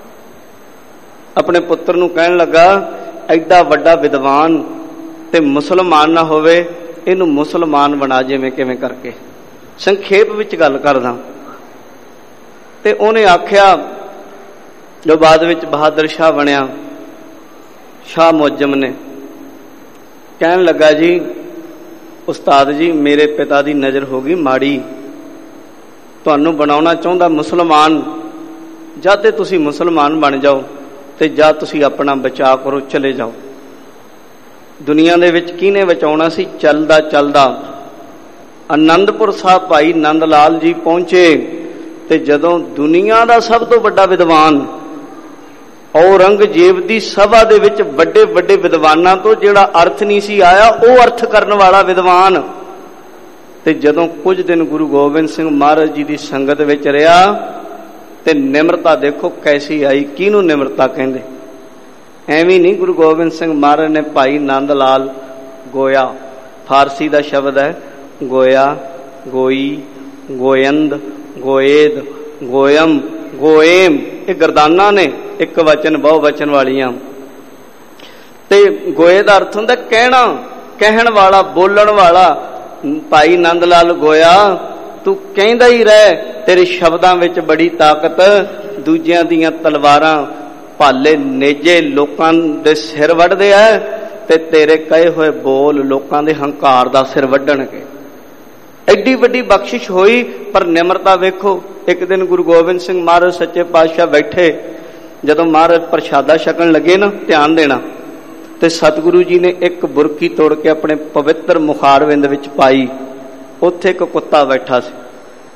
ਆਪਣੇ ਪੁੱਤਰ ਨੂੰ ਕਹਿਣ ਲੱਗਾ ਐਡਾ ਵੱਡਾ ਵਿਦਵਾਨ ਤੇ ਮੁਸਲਮਾਨ ਨਾ ਹੋਵੇ, ਇਹਨੂੰ ਮੁਸਲਮਾਨ ਬਣਾ ਜਿਵੇਂ ਕਿਵੇਂ ਕਰਕੇ। ਸੰਖੇਪ ਵਿੱਚ ਗੱਲ ਕਰਦਾ। ਤੇ ਉਹਨੇ ਆਖਿਆ, ਜੋ ਬਾਅਦ ਵਿੱਚ ਬਹਾਦਰ ਸ਼ਾਹ ਬਣਿਆ, ਸ਼ਾਹ ਮੁਅੱਜ਼ਮ ਨੇ, ਕਹਿਣ ਲੱਗਾ ਜੀ ਉਸਤਾਦ ਜੀ ਮੇਰੇ ਪਿਤਾ ਦੀ ਨਜ਼ਰ ਹੋ ਗਈ ਮਾੜੀ, ਤੁਹਾਨੂੰ ਬਣਾਉਣਾ ਚਾਹੁੰਦਾ ਮੁਸਲਮਾਨ, ਜਾਂ ਤੇ ਤੁਸੀਂ ਮੁਸਲਮਾਨ ਬਣ ਜਾਓ ਤੇ ਜਾਂ ਤੁਸੀਂ ਆਪਣਾ ਬਚਾਅ ਕਰੋ, ਚਲੇ ਜਾਓ। ਦੁਨੀਆ ਦੇ ਵਿੱਚ ਕਿਹਨੇ ਬਚਾਉਣਾ ਸੀ? ਚੱਲਦਾ ਚੱਲਦਾ ਆਨੰਦਪੁਰ ਸਾਹਿਬ ਭਾਈ ਨੰਦ ਲਾਲ ਜੀ ਪਹੁੰਚੇ। ਤੇ ਜਦੋਂ ਦੁਨੀਆ ਦਾ ਸਭ ਤੋਂ ਵੱਡਾ ਵਿਦਵਾਨ ਔਰੰਗਜ਼ੇਬ ਦੀ ਸਭਾ ਦੇ ਵਿੱਚ ਵੱਡੇ ਵੱਡੇ ਵਿਦਵਾਨਾਂ ਤੋਂ ਜਿਹੜਾ ਅਰਥ ਨਹੀਂ ਸੀ ਆਇਆ, ਉਹ ਅਰਥ ਕਰਨ ਵਾਲਾ ਵਿਦਵਾਨ। ਤੇ ਜਦੋਂ ਕੁਝ ਦਿਨ ਗੁਰੂ ਗੋਬਿੰਦ ਸਿੰਘ ਮਹਾਰਾਜ ਜੀ ਦੀ ਸੰਗਤ ਵਿੱਚ ਰਿਹਾ ਤੇ ਨਿਮਰਤਾ ਦੇਖੋ ਕੈਸੀ ਆਈ। ਕਿਹਨੂੰ ਨਿਮਰਤਾ ਕਹਿੰਦੇ? ਐਵੇਂ ਨਹੀਂ। ਗੁਰੂ ਗੋਬਿੰਦ ਸਿੰਘ ਮਹਾਰਾਜ ਨੇ ਭਾਈ ਨੰਦ ਲਾਲ ਗੋਇਆ, ਫਾਰਸੀ ਦਾ ਸ਼ਬਦ ਹੈ ਗੋਇਆ, ਗੋਈ, ਗੋਇੰਦ, ਗੋਏਦ, ਗੋਇਮ, ਗੋਏਮ, ਇਹ ਗਰਦਾਨਾਂ ਨੇ, ਇੱਕ ਵਚਨ ਬਹੁ ਵਚਨ ਵਾਲੀਆਂ। ਤੇ ਗੋਏ ਦਾ ਅਰਥ ਹੁੰਦਾ ਕਹਿਣਾ, ਕਹਿਣ ਵਾਲਾ, ਬੋਲਣ ਵਾਲਾ। ਭਾਈ ਨੰਦ ਲਾਲ ਗੋਇਆ, ਤੂੰ ਕਹਿੰਦਾ ਹੀ ਰਹਿ, ਤੇਰੇ ਸ਼ਬਦਾਂ ਵਿੱਚ ਬੜੀ ਤਾਕਤ। ਦੂਜਿਆਂ ਦੀਆਂ ਤਲਵਾਰਾਂ, ਭਾਲੇ, ਨੇਜੇ ਲੋਕਾਂ ਦੇ ਸਿਰ ਵੱਢਦੇ ਆ ਤੇ ਤੇਰੇ ਕਹੇ ਹੋਏ ਬੋਲ ਲੋਕਾਂ ਦੇ ਹੰਕਾਰ ਦਾ ਸਿਰ ਵੱਢਣਗੇ। ਐਡੀ ਵੱਡੀ ਬਖਸ਼ਿਸ਼ ਹੋਈ। ਪਰ ਨਿਮਰਤਾ ਵੇਖੋ। ਇੱਕ ਦਿਨ ਗੁਰੂ ਗੋਬਿੰਦ ਸਿੰਘ ਮਹਾਰਾਜ ਸੱਚੇ ਪਾਤਸ਼ਾਹ ਬੈਠੇ, ਜਦੋਂ ਮਹਾਰਾਜ ਪ੍ਰਸ਼ਾਦਾ ਛਕਣ ਲੱਗੇ ਨਾ, ਧਿਆਨ ਦੇਣਾ, ਤੇ ਸਤਿਗੁਰੂ ਜੀ ਨੇ ਇੱਕ ਬੁਰਕੀ ਤੋੜ ਕੇ ਆਪਣੇ ਪਵਿੱਤਰ ਮੁਖਾਰਵਿੰਦ ਵਿੱਚ ਪਾਈ। ਉੱਥੇ ਇੱਕ ਕੁੱਤਾ ਬੈਠਾ ਸੀ।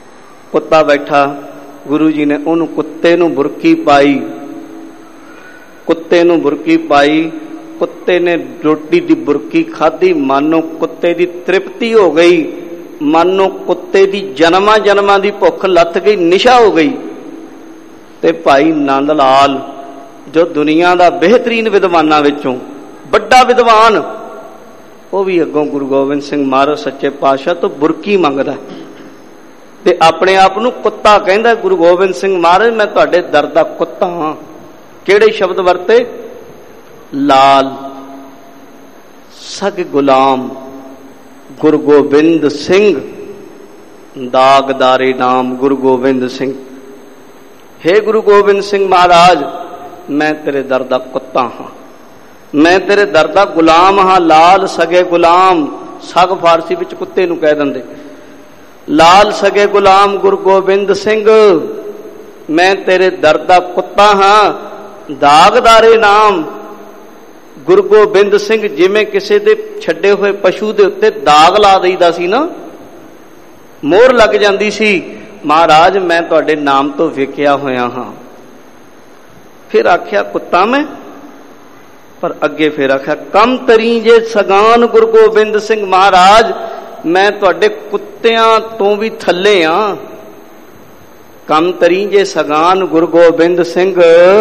ਕੁੱਤਾ ਬੈਠਾ, ਗੁਰੂ ਜੀ ਨੇ ਉਹਨੂੰ ਕੁੱਤੇ ਨੂੰ ਬੁਰਕੀ ਪਾਈ, ਕੁੱਤੇ ਨੂੰ ਬੁਰਕੀ ਪਾਈ, ਕੁੱਤੇ ਨੇ ਰੋਟੀ ਦੀ ਬੁਰਕੀ ਖਾਧੀ, ਮਾਨੋ ਕੁੱਤੇ ਦੀ ਤ੍ਰਿਪਤੀ ਹੋ ਗਈ, ਮਾਨੋ ਕੁੱਤੇ ਦੀ ਜਨਮਾਂ ਜਨਮਾਂ ਦੀ ਭੁੱਖ ਲੱਥ ਗਈ, ਨਿਸ਼ਾ ਹੋ ਗਈ। ਤੇ ਭਾਈ ਨੰਦ ਲਾਲ ਜੋ ਦੁਨੀਆ ਦਾ ਬਿਹਤਰੀਨ ਵਿਦਵਾਨਾਂ ਵਿੱਚੋਂ ਵੱਡਾ ਵਿਦਵਾਨ, ਉਹ ਵੀ ਅੱਗੋਂ ਗੁਰੂ ਗੋਬਿੰਦ ਸਿੰਘ ਮਹਾਰਾਜ ਸੱਚੇ ਪਾਤਸ਼ਾਹ ਤੋਂ ਬੁਰਕੀ ਮੰਗਦਾ ਤੇ ਆਪਣੇ ਆਪ ਨੂੰ ਕੁੱਤਾ ਕਹਿੰਦਾ। ਗੁਰੂ ਗੋਬਿੰਦ ਸਿੰਘ ਮਹਾਰਾਜ ਮੈਂ ਤੁਹਾਡੇ ਦਰ ਦਾ ਕੁੱਤਾ ਹਾਂ। ਕਿਹੜੇ ਸ਼ਬਦ ਵਰਤੇ? ਲਾਲ ਸਗ ਗੁਲਾਮ ਗੁਰੂ ਗੋਬਿੰਦ ਸਿੰਘ, ਦਾਗਦਾਰੇ ਨਾਮ ਗੁਰੂ ਗੋਬਿੰਦ ਸਿੰਘ। ਹੇ ਗੁਰੂ ਗੋਬਿੰਦ ਸਿੰਘ ਮਹਾਰਾਜ, ਮੈਂ ਤੇਰੇ ਦਰ ਦਾ ਕੁੱਤਾ ਹਾਂ, ਮੈਂ ਤੇਰੇ ਦਰ ਦਾ ਗੁਲਾਮ ਹਾਂ। ਲਾਲ ਸਗੇ ਗੁਲਾਮ, ਸਗ ਫਾਰਸੀ ਵਿੱਚ ਕੁੱਤੇ ਨੂੰ ਕਹਿ ਦਿੰਦੇ। ਲਾਲ ਸਗੇ ਗੁਲਾਮ ਗੁਰੂ ਗੋਬਿੰਦ ਸਿੰਘ, ਮੈਂ ਤੇਰੇ ਦਰ ਦਾ ਕੁੱਤਾ ਹਾਂ। ਦਾਗਦਾਰੇ ਨਾਮ ਗੁਰੂ ਗੋਬਿੰਦ ਸਿੰਘ, ਜਿਵੇਂ ਕਿਸੇ ਦੇ ਛੱਡੇ ਹੋਏ ਪਸ਼ੂ ਦੇ ਉੱਤੇ ਦਾਗ ਲਾ ਦਈਦਾ ਸੀ ਨਾ, ਮੋਹਰ ਲੱਗ ਜਾਂਦੀ ਸੀ, ਮਹਾਰਾਜ ਮੈਂ ਤੁਹਾਡੇ ਨਾਮ ਤੋਂ ਵਿਕਿਆ ਹੋਇਆ ਹਾਂ। ਫਿਰ ਆਖਿਆ ਕੁੱਤਾ ਮੈਂ, ਪਰ ਅੱਗੇ ਫਿਰ ਆਖਿਆ ਕਮ ਤਰੀ ਜੇ ਸਗਾਨ ਗੁਰੂ ਗੋਬਿੰਦ ਸਿੰਘ ਮਹਾਰਾਜ, ਮੈਂ ਤੁਹਾਡੇ ਕੁੱਤਿਆਂ ਤੋਂ ਵੀ ਥੱਲੇ ਆ। ਕਮ ਤਰੀ ਜੇ ਸਗਾਨ ਗੁਰੂ ਗੋਬਿੰਦ ਸਿੰਘ,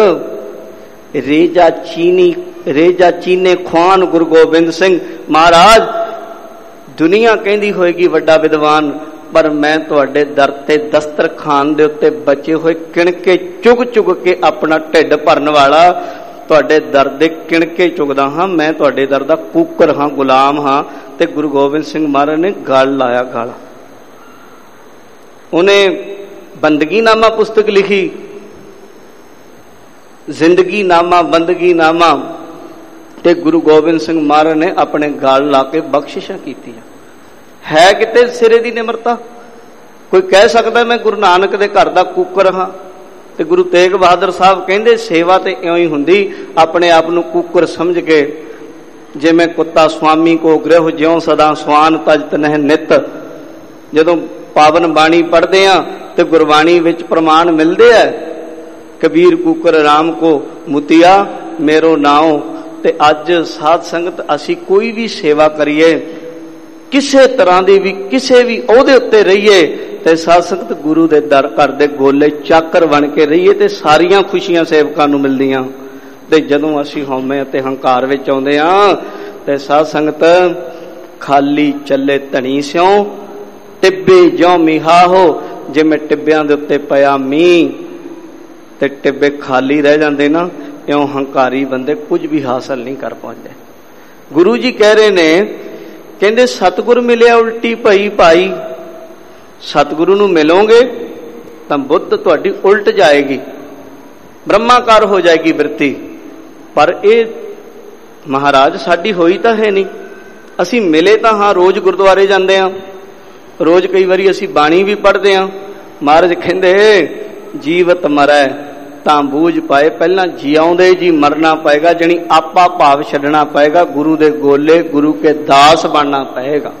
ਰੇਜਾ ਚੀਨੀ ਰੇਜਾ ਚੀਨੇ ਖਵਾਨ ਗੁਰੂ ਗੋਬਿੰਦ ਸਿੰਘ ਮਹਾਰਾਜ। ਦੁਨੀਆ ਕਹਿੰਦੀ ਹੋਏਗੀ ਵੱਡਾ ਵਿਦਵਾਨ, ਪਰ ਮੈਂ ਤੁਹਾਡੇ ਦਰ ਤੇ ਦਸਤਰਖਾਨ ਦੇ ਉੱਤੇ ਬਚੇ ਹੋਏ ਕਿਣਕੇ ਚੁਗ ਚੁਗ ਕੇ ਆਪਣਾ ਢਿੱਡ ਭਰਨ ਵਾਲਾ, ਤੁਹਾਡੇ ਦਰ ਦੇ ਕਿਣਕੇ ਚੁਗਦਾ ਹਾਂ। ਮੈਂ ਤੁਹਾਡੇ ਦਰ ਦਾ ਕੂਕਰ ਹਾਂ, ਗੁਲਾਮ ਹਾਂ। ਤੇ ਗੁਰੂ ਗੋਬਿੰਦ ਸਿੰਘ ਮਹਾਰਾਜ ਨੇ ਗਲ ਲਾਇਆ ਗਾਲਾ। ਉਹਨੇ ਬੰਦਗੀ ਨਾਮਾ ਪੁਸਤਕ ਲਿਖੀ, ਜ਼ਿੰਦਗੀ ਨਾਮਾ ਬੰਦਗੀ ਨਾਮਾ, ਤੇ ਗੁਰੂ ਗੋਬਿੰਦ ਸਿੰਘ ਮਹਾਰਾਜ ਨੇ ਆਪਣੇ ਗਲ ਲਾ ਕੇ ਬਖਸ਼ਿਸ਼ਾਂ ਕੀਤੀਆਂ। ਹੈ ਕਿਤੇ ਸਿਰੇ ਦੀ ਨਿਮਰਤਾ? ਕੋਈ ਕਹਿ ਸਕਦਾ ਮੈਂ ਗੁਰੂ ਨਾਨਕ ਦੇ ਘਰ ਦਾ ਕੂਕਰ ਹਾਂ? ਤੇ ਗੁਰੂ ਤੇਗ ਬਹਾਦਰ ਸਾਹਿਬ ਕਹਿੰਦੇ ਸੇਵਾ ਤੇ ਇਉਂ ਹੀ ਹੁੰਦੀ, ਆਪਣੇ ਆਪ ਨੂੰ ਕੂਕਰ ਸਮਝ ਕੇ, ਜਿਵੇਂ ਕੁੱਤਾ ਸੁਆਮੀ ਕੋ ਗ੍ਰਹਿ ਜਿਉਂ ਸਦਾ ਸਵਾਨ ਤਜਤ ਨਹਿ ਨਿਤ। ਜਦੋਂ ਪਾਵਨ ਬਾਣੀ ਪੜ੍ਹਦੇ ਆ ਤੇ ਗੁਰਬਾਣੀ ਵਿੱਚ ਪ੍ਰਮਾਣ ਮਿਲਦੇ ਆ, ਕਬੀਰ ਕੂਕਰ ਰਾਮ ਕੋ ਮੁਤੀਆ ਮੇਰੋ ਨਾਉ। ਤੇ ਅੱਜ ਸਾਧ ਸੰਗਤ ਅਸੀਂ ਕੋਈ ਵੀ ਸੇਵਾ ਕਰੀਏ, ਕਿਸੇ ਤਰ੍ਹਾਂ ਦੀ ਵੀ, ਕਿਸੇ ਵੀ ਉਹਦੇ ਉੱਤੇ ਰਹੀਏ, ਤੇ ਸਾਧ ਸੰਗਤ ਗੁਰੂ ਦੇ ਦਰ ਘਰ ਦੇ ਗੋਲੇ ਚਾਕਰ ਬਣ ਕੇ ਰਹੀਏ, ਤੇ ਸਾਰੀਆਂ ਖੁਸ਼ੀਆਂ ਸੇਵਕਾਂ ਨੂੰ ਮਿਲਦੀਆਂ। ਤੇ ਜਦੋਂ ਅਸੀਂ ਹਉਮੈ ਅਤੇ ਹੰਕਾਰ ਵਿੱਚ ਆਉਂਦੇ ਹਾਂ, ਤੇ ਸਾਧ ਸੰਗਤ ਖਾਲੀ ਚੱਲੇ ਧਣੀ ਸਿਉ, ਟਿੱਬੇ ਜਿਉਂ ਮੀਹਾ ਹੋ। ਜਿਵੇਂ ਟਿੱਬਿਆਂ ਦੇ ਉੱਤੇ ਪਿਆ ਮੀਂਹ ਤੇ ਟਿੱਬੇ ਖਾਲੀ ਰਹਿ ਜਾਂਦੇ ਨਾ, ਇਉਂ ਹੰਕਾਰੀ ਬੰਦੇ ਕੁਝ ਵੀ ਹਾਸਲ ਨਹੀਂ ਕਰ ਪਾਉਂਦੇ। ਗੁਰੂ ਜੀ ਕਹਿ ਰਹੇ ਨੇ, ਕਹਿੰਦੇ ਸਤਿਗੁਰ ਮਿਲਿਆ ਉਲਟੀ ਭਈ ਭਾਈ। ਸਤਿਗੁਰੂ ਨੂੰ ਮਿਲੋਗੇ ਤਾਂ ਬੁੱਧ ਤੁਹਾਡੀ ਉਲਟ ਜਾਏਗੀ, ਬ੍ਰਹਮਾਕਾਰ ਹੋ ਜਾਏਗੀ ਬਿਰਤੀ। ਪਰ ਇਹ ਮਹਾਰਾਜ ਸਾਡੀ ਹੋਈ ਤਾਂ ਹੈ ਨਹੀਂ। ਅਸੀਂ ਮਿਲੇ ਤਾਂ ਹਾਂ, ਰੋਜ਼ ਗੁਰਦੁਆਰੇ ਜਾਂਦੇ ਹਾਂ, ਰੋਜ਼ ਕਈ ਵਾਰੀ ਅਸੀਂ ਬਾਣੀ ਵੀ ਪੜ੍ਹਦੇ ਹਾਂ। ਮਹਾਰਾਜ ਕਹਿੰਦੇ ਜੀਵਤ ਮਰੈ ਤਾਂ ਬੂਝ ਪਾਏ, ਪਹਿਲਾਂ ਜਿਉਂਦੇ ਜੀ ਮਰਨਾ ਪਏਗਾ, ਜਣੀ ਆਪਾ ਭਾਵ ਛੱਡਣਾ ਪਏਗਾ, ਗੁਰੂ ਦੇ ਗੋਲੇ ਗੁਰੂ ਕੇ ਦਾਸ ਬਣਨਾ ਪਏਗਾ।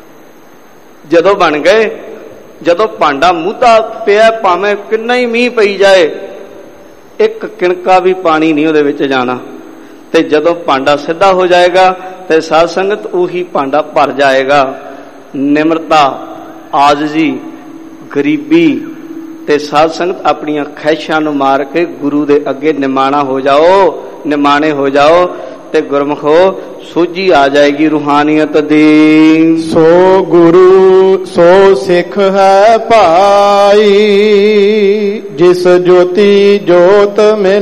ਜਦੋਂ ਬਣ ਗਏ, ਜਦੋਂ ਭਾਂਡਾ ਮੂਧਾ ਪਿਆ, ਭਾਵੇਂ ਕਿੰਨਾ ਹੀ ਮੀਂਹ ਪਈ ਜਾਏ, ਇੱਕ ਕਿਣਕਾ ਵੀ ਪਾਣੀ ਨਹੀਂ ਉਹਦੇ ਵਿੱਚ ਜਾਣਾ। ਤੇ ਜਦੋਂ ਭਾਂਡਾ ਸਿੱਧਾ ਹੋ ਜਾਏਗਾ ਤੇ ਸਾਧ ਸੰਗਤ ਉਹੀ ਭਾਂਡਾ ਭਰ ਜਾਏਗਾ। ਨਿਮਰਤਾ, ਆਜਜ਼ੀ, ਗਰੀਬੀ ਤੇ ਸਾਧ ਸੰਗਤ ਆਪਣੀਆਂ ਖਹਿਸ਼ਾਂ ਨੂੰ ਮਾਰ ਕੇ ਗੁਰੂ ਦੇ ਅੱਗੇ ਨਿਮਾਣਾ ਹੋ ਜਾਓ, ਨਿਮਾਣੇ ਹੋ ਜਾਓ, ਤੇ ਗੁਰਮਖੋ ਸੋਝੀ ਆ ਜਾਏਗੀ ਰੂਹਾਨੀਅਤ ਦੀ। ਸੋ ਗੁਰੂ ਸੋ ਸਿੱਖ ਹੈ ਭਾਈ, ਜਿਸ ਜੋਤੀ ਜੋਤ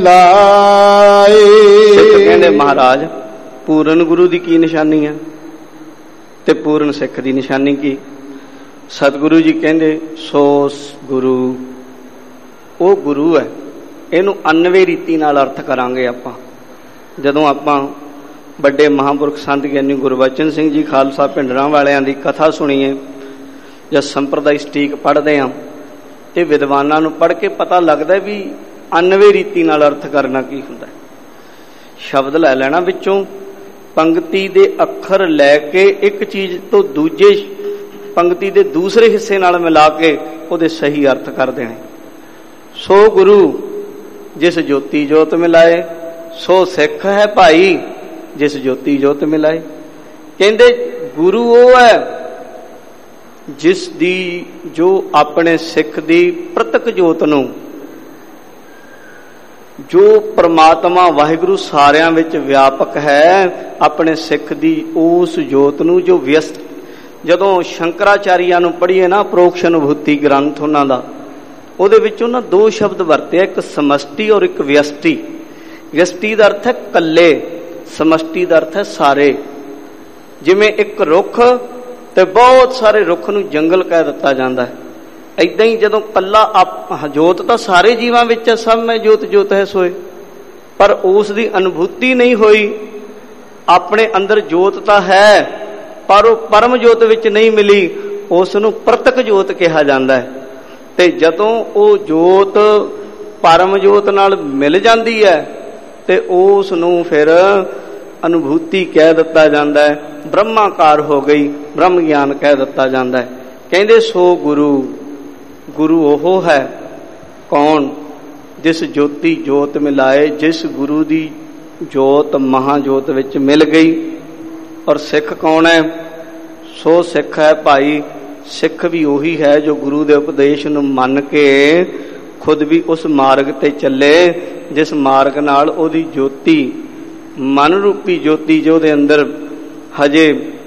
ਮਿਲਾਏ। ਸਿੱਖ ਕਹਿੰਦੇ ਮਹਾਰਾਜ ਪੂਰਨ ਗੁਰੂ ਦੀ ਕੀ ਨਿਸ਼ਾਨੀ ਹੈ ਤੇ ਪੂਰਨ ਸਿੱਖ ਦੀ ਨਿਸ਼ਾਨੀ ਕੀ? ਸਤਿਗੁਰੂ ਜੀ ਕਹਿੰਦੇ ਸੋ ਗੁਰੂ, ਉਹ ਗੁਰੂ ਹੈ। ਇਹਨੂੰ ਅਨਵੇਂ ਰੀਤੀ ਨਾਲ ਅਰਥ ਕਰਾਂਗੇ ਆਪਾਂ। ਜਦੋਂ ਆਪਾਂ ਵੱਡੇ ਮਹਾਂਪੁਰਖ ਸੰਤ ਗਿਆਨੀ ਗੁਰਬਚਨ ਸਿੰਘ ਜੀ ਖਾਲਸਾ ਭਿੰਡਰਾਂ ਵਾਲਿਆਂ ਦੀ ਕਥਾ ਸੁਣੀਏ ਜਾਂ ਸੰਪਰਦਾਇ ਸਟੀਕ ਪੜ੍ਹਦੇ ਹਾਂ, ਇਹ ਵਿਦਵਾਨਾਂ ਨੂੰ ਪੜ੍ਹ ਕੇ ਪਤਾ ਲੱਗਦਾ ਵੀ ਅਨਵੇਂ ਰੀਤੀ ਨਾਲ ਅਰਥ ਕਰਨਾ ਕੀ ਹੁੰਦਾ। ਸ਼ਬਦ ਲੈ ਲੈਣਾ ਵਿੱਚੋਂ, ਪੰਕਤੀ ਦੇ ਅੱਖਰ ਲੈ ਕੇ ਇੱਕ ਚੀਜ਼ ਤੋਂ ਦੂਜੇ ਪੰਕਤੀ ਦੇ ਦੂਸਰੇ ਹਿੱਸੇ ਨਾਲ ਮਿਲਾ ਕੇ ਉਹਦੇ ਸਹੀ ਅਰਥ ਕਰ ਦੇਣੇ। ਸੋ ਗੁਰੂ ਜਿਸ ਜੋਤੀ ਜੋਤ ਮਿਲਾਏ, ਸੋ ਸਿੱਖ ਹੈ ਭਾਈ ਜਿਸ ਜੋਤੀ ਜੋਤ ਮਿਲਾਏ। ਕਹਿੰਦੇ ਗੁਰੂ ਉਹ ਹੈ ਜਿਸ ਦੀ ਜੋ ਆਪਣੇ ਸਿੱਖ ਦੀ ਪ੍ਰਤੱਖ ਜੋਤ ਨੂੰ, ਜੋ ਪ੍ਰਮਾਤਮਾ ਵਾਹਿਗੁਰੂ ਸਾਰਿਆਂ ਵਿੱਚ ਵਿਆਪਕ ਹੈ, ਆਪਣੇ ਸਿੱਖ ਦੀ ਉਸ ਜੋਤ ਨੂੰ ਜੋ ਵਿਅਸਤ, ਜਦੋਂ ਸ਼ੰਕਰਾਚਾਰੀਆਂ ਨੂੰ ਪੜ੍ਹੀਏ ਨਾ ਪ੍ਰੋਕਸ਼ ਅਨੁਭੂਤੀ ਗ੍ਰੰਥ ਉਹਨਾਂ ਦਾ, ਉਹਦੇ ਵਿੱਚ ਉਹਨਾਂ ਦੋ ਸ਼ਬਦ ਵਰਤੇ, ਇੱਕ ਸਮਸ਼ਟੀ ਔਰ ਇੱਕ ਵਿਅਸਟੀ। ਵਿਅਸਟੀ ਦਾ ਅਰਥ ਹੈ ਕੱਲੇ, ਸਮਸ਼ਟੀ ਦਾ ਅਰਥ ਹੈ ਸਾਰੇ। ਜਿਵੇਂ ਇੱਕ ਰੁੱਖ ਤੇ ਬਹੁਤ ਸਾਰੇ ਰੁੱਖ ਨੂੰ ਜੰਗਲ ਕਹਿ ਦਿੱਤਾ ਜਾਂਦਾ ਹੈ, ਏਦਾਂ ਹੀ ਜਦੋਂ ਕੱਲਾ ਜੋਤ ਤਾਂ ਸਾਰੇ ਜੀਵਾਂ ਵਿੱਚ ਹੈ, ਸਭ ਮੈਂ ਜੋਤ ਜੋਤ ਹੈ ਸੋਏ, ਪਰ ਉਸ ਦੀ ਅਨੁਭੂਤੀ ਨਹੀਂ ਹੋਈ। ਆਪਣੇ ਅੰਦਰ ਜੋਤ ਤਾਂ ਹੈ ਪਰ ਉਹ ਪਰਮ ਜੋਤ ਵਿੱਚ ਨਹੀਂ ਮਿਲੀ, ਉਸ ਨੂੰ ਪ੍ਰਤੱਖ ਜੋਤ ਕਿਹਾ ਜਾਂਦਾ ਹੈ। ਤੇ ਜਦੋਂ ਉਹ ਜੋਤ ਪਰਮ ਜੋਤ ਨਾਲ ਮਿਲ ਜਾਂਦੀ ਹੈ ਤੇ ਉਸ ਨੂੰ ਫਿਰ ਅਨੁਭੂਤੀ ਕਹਿ ਦਿੱਤਾ ਜਾਂਦਾ ਹੈ, ਬ੍ਰਹਮਾਕਾਰ ਹੋ ਗਈ, ਬ੍ਰਹਮ ਗਿਆਨ ਕਹਿ ਦਿੱਤਾ ਜਾਂਦਾ ਹੈ। ਕਹਿੰਦੇ ਸੋ ਗੁਰੂ, ਗੁਰੂ ਉਹ ਹੈ ਕੌਣ ਜਿਸ ਜੋਤੀ ਜੋਤ ਮਿਲਾਏ, ਜਿਸ ਗੁਰੂ ਦੀ ਜੋਤ ਮਹਾਜੋਤ ਵਿੱਚ ਮਿਲ ਗਈ। ਔਰ ਸਿੱਖ ਕੌਣ ਹੈ? ਸੋ ਸਿੱਖ ਹੈ ਭਾਈ, ਸਿੱਖ ਵੀ ਉਹੀ ਹੈ ਜੋ ਗੁਰੂ ਦੇ ਉਪਦੇਸ਼ ਨੂੰ ਮੰਨ ਕੇ ਖੁਦ ਵੀ ਉਸ ਮਾਰਗ ਤੇ ਚੱਲੇ ਜਿਸ ਮਾਰਗ ਨਾਲ ਉਹਦੀ ਜੋਤੀ, ਮਨ ਰੂਪੀ ਜੋਤੀ ਜੋ ਉਹਦੇ ਅੰਦਰ ਹਜੇ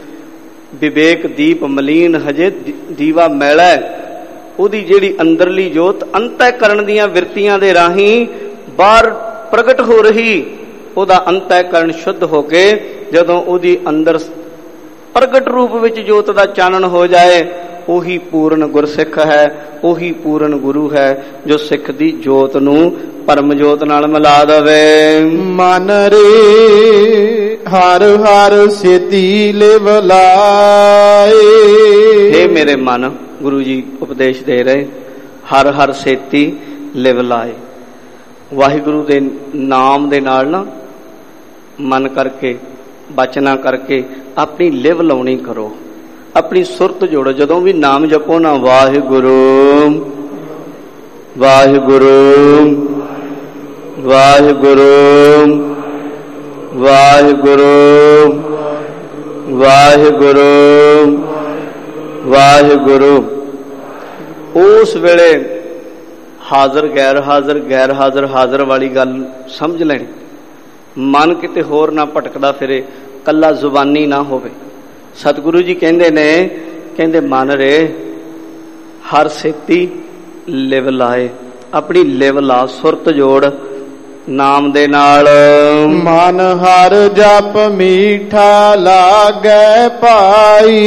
ਵਿਵੇਕ ਦੀਪ ਮਲੀਨ, ਹਜੇ ਦੀਵਾ ਮੈਲਾ ਹੈ, ਉਹਦੀ ਜਿਹੜੀ ਅੰਦਰਲੀ ਜੋਤ ਅੰਤःਕਰਨ ਦੀਆਂ ਵਿਰਤੀਆਂ ਦੇ ਰਾਹੀਂ ਬਾਹਰ ਪ੍ਰਗਟ ਹੋ ਰਹੀ, ਉਹਦਾ ਅੰਤःਕਰਨ ਸ਼ੁੱਧ ਹੋ ਕੇ ਜਦੋਂ ਉਹਦੀ ਅੰਦਰ ਪ੍ਰਗਟ ਰੂਪ ਵਿੱਚ ਜੋਤ ਦਾ ਚਾਨਣ ਹੋ ਜਾਏ, ਉਹੀ ਪੂਰਨ ਗੁਰਸਿੱਖ ਹੈ, ਉਹੀ ਪੂਰਨ ਗੁਰੂ ਹੈ ਜੋ ਸਿੱਖ ਦੀ ਜੋਤ ਨੂੰ ਪਰਮ ਜੋਤ ਨਾਲ ਮਿਲਾ ਦੇਵੇ। ਮਨ ਰੇ ਹਰ ਹਰ ਸੇਤੀ ਲਿਵ ਲਾਏ। ਇਹ ਮੇਰੇ ਮਨ, ਗੁਰੂ ਜੀ ਉਪਦੇਸ਼ ਦੇ ਰਹੇ, ਹਰ ਹਰ ਸੇਤੀ ਲਿਵ ਲਾਏ। ਵਾਹਿਗੁਰੂ ਦੇ ਨਾਮ ਦੇ ਨਾਲ ਨਾ ਮਨ ਕਰਕੇ, ਬਚਨਾ ਕਰਕੇ ਆਪਣੀ ਲਿਵ ਲਾਉਣੀ ਕਰੋ, ਆਪਣੀ ਸੁਰਤ ਜੋੜੋ। ਜਦੋਂ ਵੀ ਨਾਮ ਜਪੋ ਨਾ, ਵਾਹਿਗੁਰੂ ਵਾਹਿਗੁਰੂ ਵਾਹਿਗੁਰੂ ਵਾਹਿਗੁਰੂ ਵਾਹਿਗੁਰੂ ਵਾਹਿਗੁਰੂ, ਉਸ ਵੇਲੇ ਹਾਜ਼ਰ ਗੈਰ ਹਾਜ਼ਰ, ਗੈਰ ਹਾਜ਼ਰ ਹਾਜ਼ਰ ਵਾਲੀ ਗੱਲ ਸਮਝ ਲੈਣੀ। ਮਨ ਕਿਤੇ ਹੋਰ ਨਾ ਭਟਕਦਾ ਫਿਰੇ, ਕੱਲਾ ਜ਼ੁਬਾਨੀ ਨਾ ਹੋਵੇ। ਸਤਿਗੁਰੂ ਜੀ ਕਹਿੰਦੇ ਨੇ, ਕਹਿੰਦੇ ਮਨ ਰੇ ਹਰ ਸੇਤੀ ਲਿਵ ਲਾਏ, ਆਪਣੀ ਲਿਵ ਲਾ, ਸੁਰਤ ਜੋੜ ਨਾਮ ਦੇ ਨਾਲ। ਮਨ ਹਰ ਜਪ ਮੀਠਾ ਲਾਗੈ ਭਾਈ,